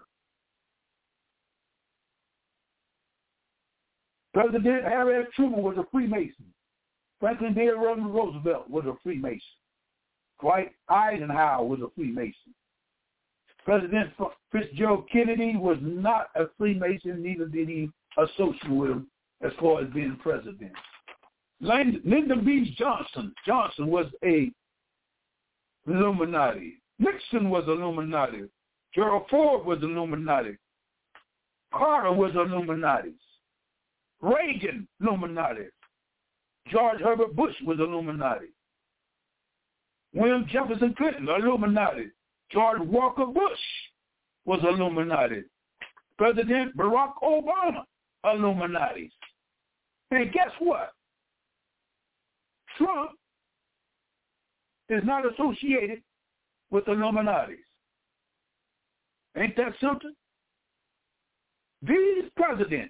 President Harry S. Truman was a Freemason. Franklin D. Roosevelt was a Freemason. Dwight Eisenhower was a Freemason. President Fitzgerald Kennedy was not a Freemason, neither did he associate with him as far as being president. Lyndon B. Johnson, Johnson was a Illuminati. Nixon was Illuminati. Gerald Ford was Illuminati. Carter was Illuminati. Reagan, Illuminati. George Herbert Bush was Illuminati. William Jefferson Clinton, Illuminati. George Walker Bush was Illuminati. President Barack Obama, Illuminati. And guess what? Trump is not associated with Illuminati. Ain't that something? These presidents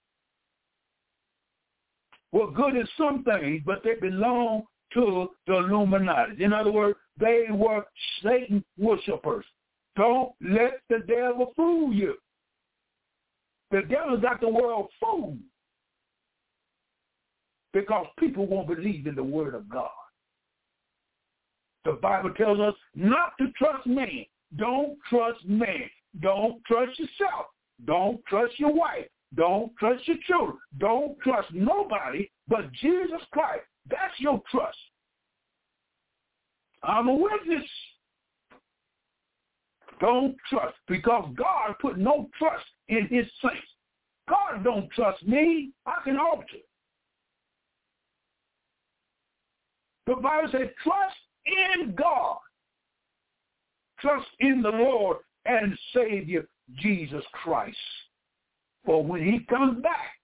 were good at some things, but they belong to the Illuminati. In other words, they were Satan worshipers. Don't let the devil fool you. The devil got the world fooled because people won't believe in the word of God. The Bible tells us not to trust man. Don't trust man. Don't trust yourself. Don't trust your wife. Don't trust your children. Don't trust nobody but Jesus Christ. That's your trust. I'm a witness. Don't trust, because God put no trust in his saints. God don't trust me. I can alter. The Bible says trust in God. Trust in the Lord and Savior Jesus Christ. For when he comes back,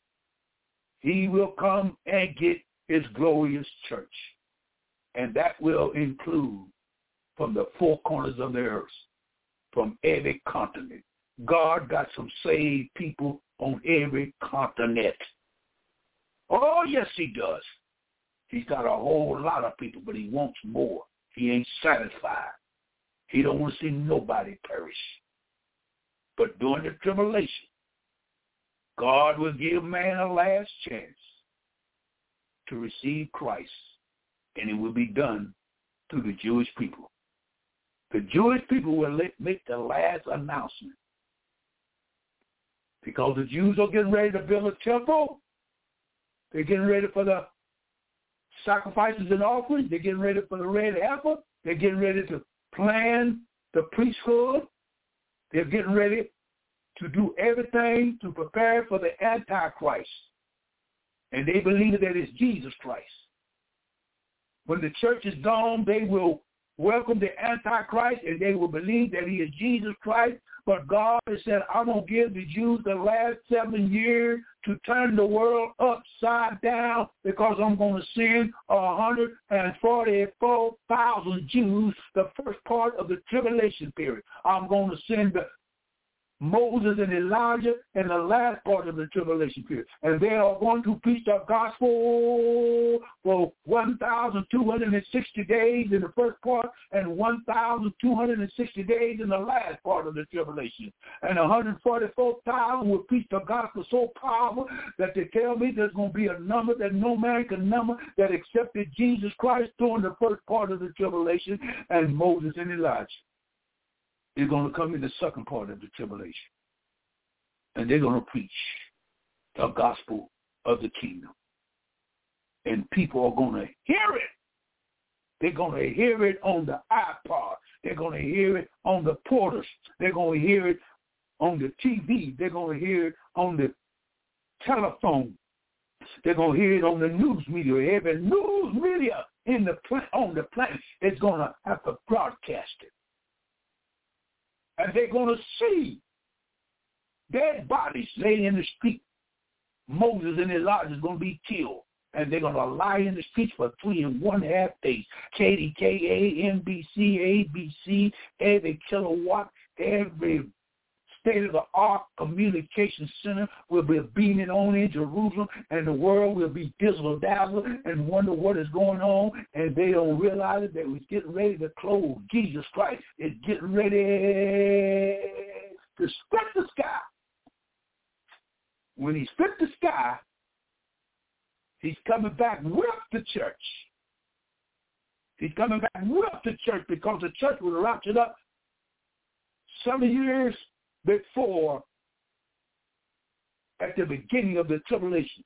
he will come and get his glorious church. And that will include from the four corners of the earth, from every continent. God got some saved people on every continent. Oh, yes, he does. He's got a whole lot of people, but he wants more. He ain't satisfied. He don't want to see nobody perish. But during the tribulation, God will give man a last chance to receive Christ, and it will be done through the Jewish people. The Jewish people will make the last announcement, because the Jews are getting ready to build a temple. They're getting ready for the sacrifices and offerings. They're getting ready for the red heifer. They're getting ready to plan the priesthood. They're getting ready to do everything to prepare for the Antichrist. And they believe that it's Jesus Christ. When the church is gone, they will welcome the Antichrist, and they will believe that he is Jesus Christ. But God has said, I'm going to give the Jews the last seven years to turn the world upside down, because I'm going to send one hundred forty-four thousand Jews the first part of the tribulation period. I'm going to send the Moses and Elijah in the last part of the tribulation period. And they are going to preach the gospel for one thousand two hundred sixty days in the first part and one thousand two hundred sixty days in the last part of the tribulation. And one hundred forty-four thousand will preach the gospel so powerful that they tell me there's going to be a number that no man can number that accepted Jesus Christ during the first part of the tribulation, and Moses and Elijah. They're going to come in the second part of the tribulation. And they're going to preach the gospel of the kingdom. And people are going to hear it. They're going to hear it on the iPod. They're going to hear it on the portals. They're going to hear it on the T V. They're going to hear it on the telephone. They're going to hear it on the news media. Every news media in the on the planet is going to have to broadcast it. And they're going to see dead bodies laying in the street. Moses and Elijah is going to be killed. And they're going to lie in the streets for three and one half days. K D K A, N B C, A B C, every kilowatt, every state-of-the-art communication center will be beaming on in Jerusalem, and the world will be dizzle-dazzle and wonder what is going on, and they don't realize it. They was getting ready to close. Jesus Christ is getting ready to split the sky. When he split the sky, he's coming back with the church. He's coming back with the church because the church was raptured up seventy years before, at the beginning of the tribulation.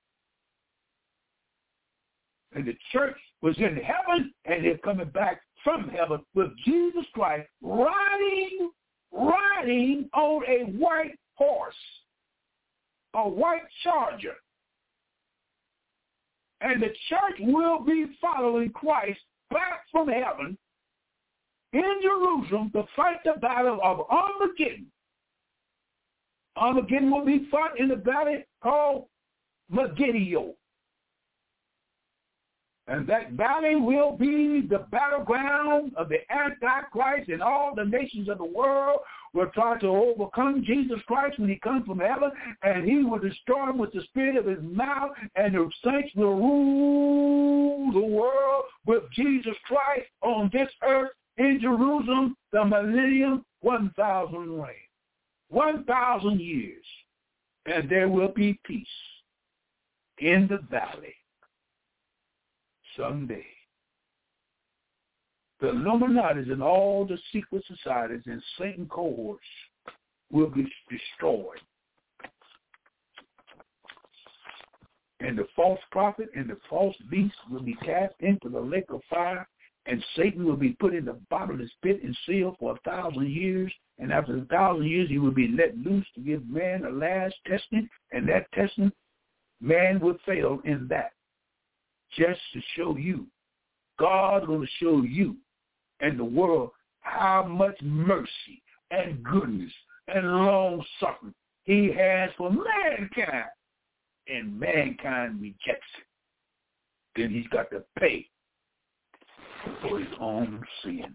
And the church was in heaven, and they're coming back from heaven with Jesus Christ riding, riding on a white horse, a white charger. And the church will be following Christ back from heaven in Jerusalem to fight the battle of Armageddon. Armageddon will be fought in the valley called Megiddo. And that valley will be the battleground of the Antichrist, and all the nations of the world will try to overcome Jesus Christ when he comes from heaven, and he will destroy them with the spirit of his mouth, and the saints will rule the world with Jesus Christ on this earth in Jerusalem, the millennium, one thousand reign. one thousand years, and there will be peace in the valley someday. The Illuminatis and all the secret societies and Satan cohorts will be destroyed. And the false prophet and the false beast will be cast into the lake of fire, and Satan will be put in the bottomless pit and sealed for a thousand years. And after a thousand years, he will be let loose to give man a last testing. And that testing, man will fail in that. Just to show you, God's going to show you and the world how much mercy and goodness and long-suffering he has for mankind. And mankind rejects it. Then he's got to pay for his own sins.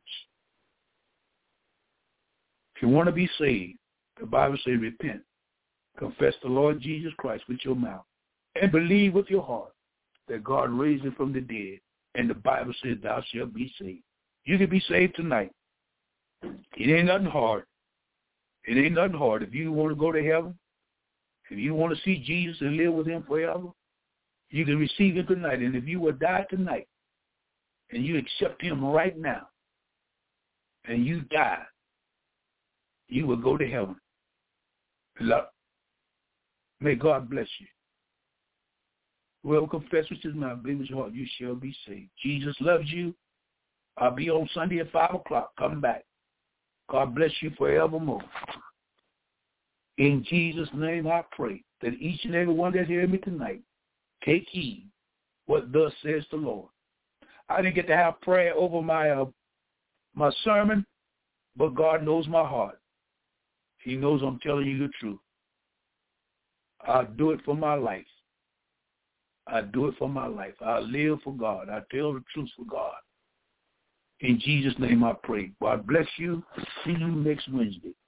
If you want to be saved, the Bible says repent, confess the Lord Jesus Christ with your mouth, and believe with your heart that God raised him from the dead, and the Bible says thou shalt be saved. You can be saved tonight. It ain't nothing hard. It ain't nothing hard. If you want to go to heaven, if you want to see Jesus and live with him forever, you can receive him tonight. And if you will die tonight, and you accept him right now, and you die, you will go to heaven. Love. May God bless you. Whoever confess with his mouth, believe with your heart, you shall be saved. Jesus loves you. I'll be on Sunday at five o'clock. Come back. God bless you forevermore. In Jesus' name I pray that each and every one that hears me tonight take heed what thus says the Lord. I didn't get to have prayer over my uh, my sermon, but God knows my heart. He knows I'm telling you the truth. I'll do it for my life. I do it for my life. I live for God. I tell the truth for God. In Jesus' name I pray. God bless you. See you next Wednesday.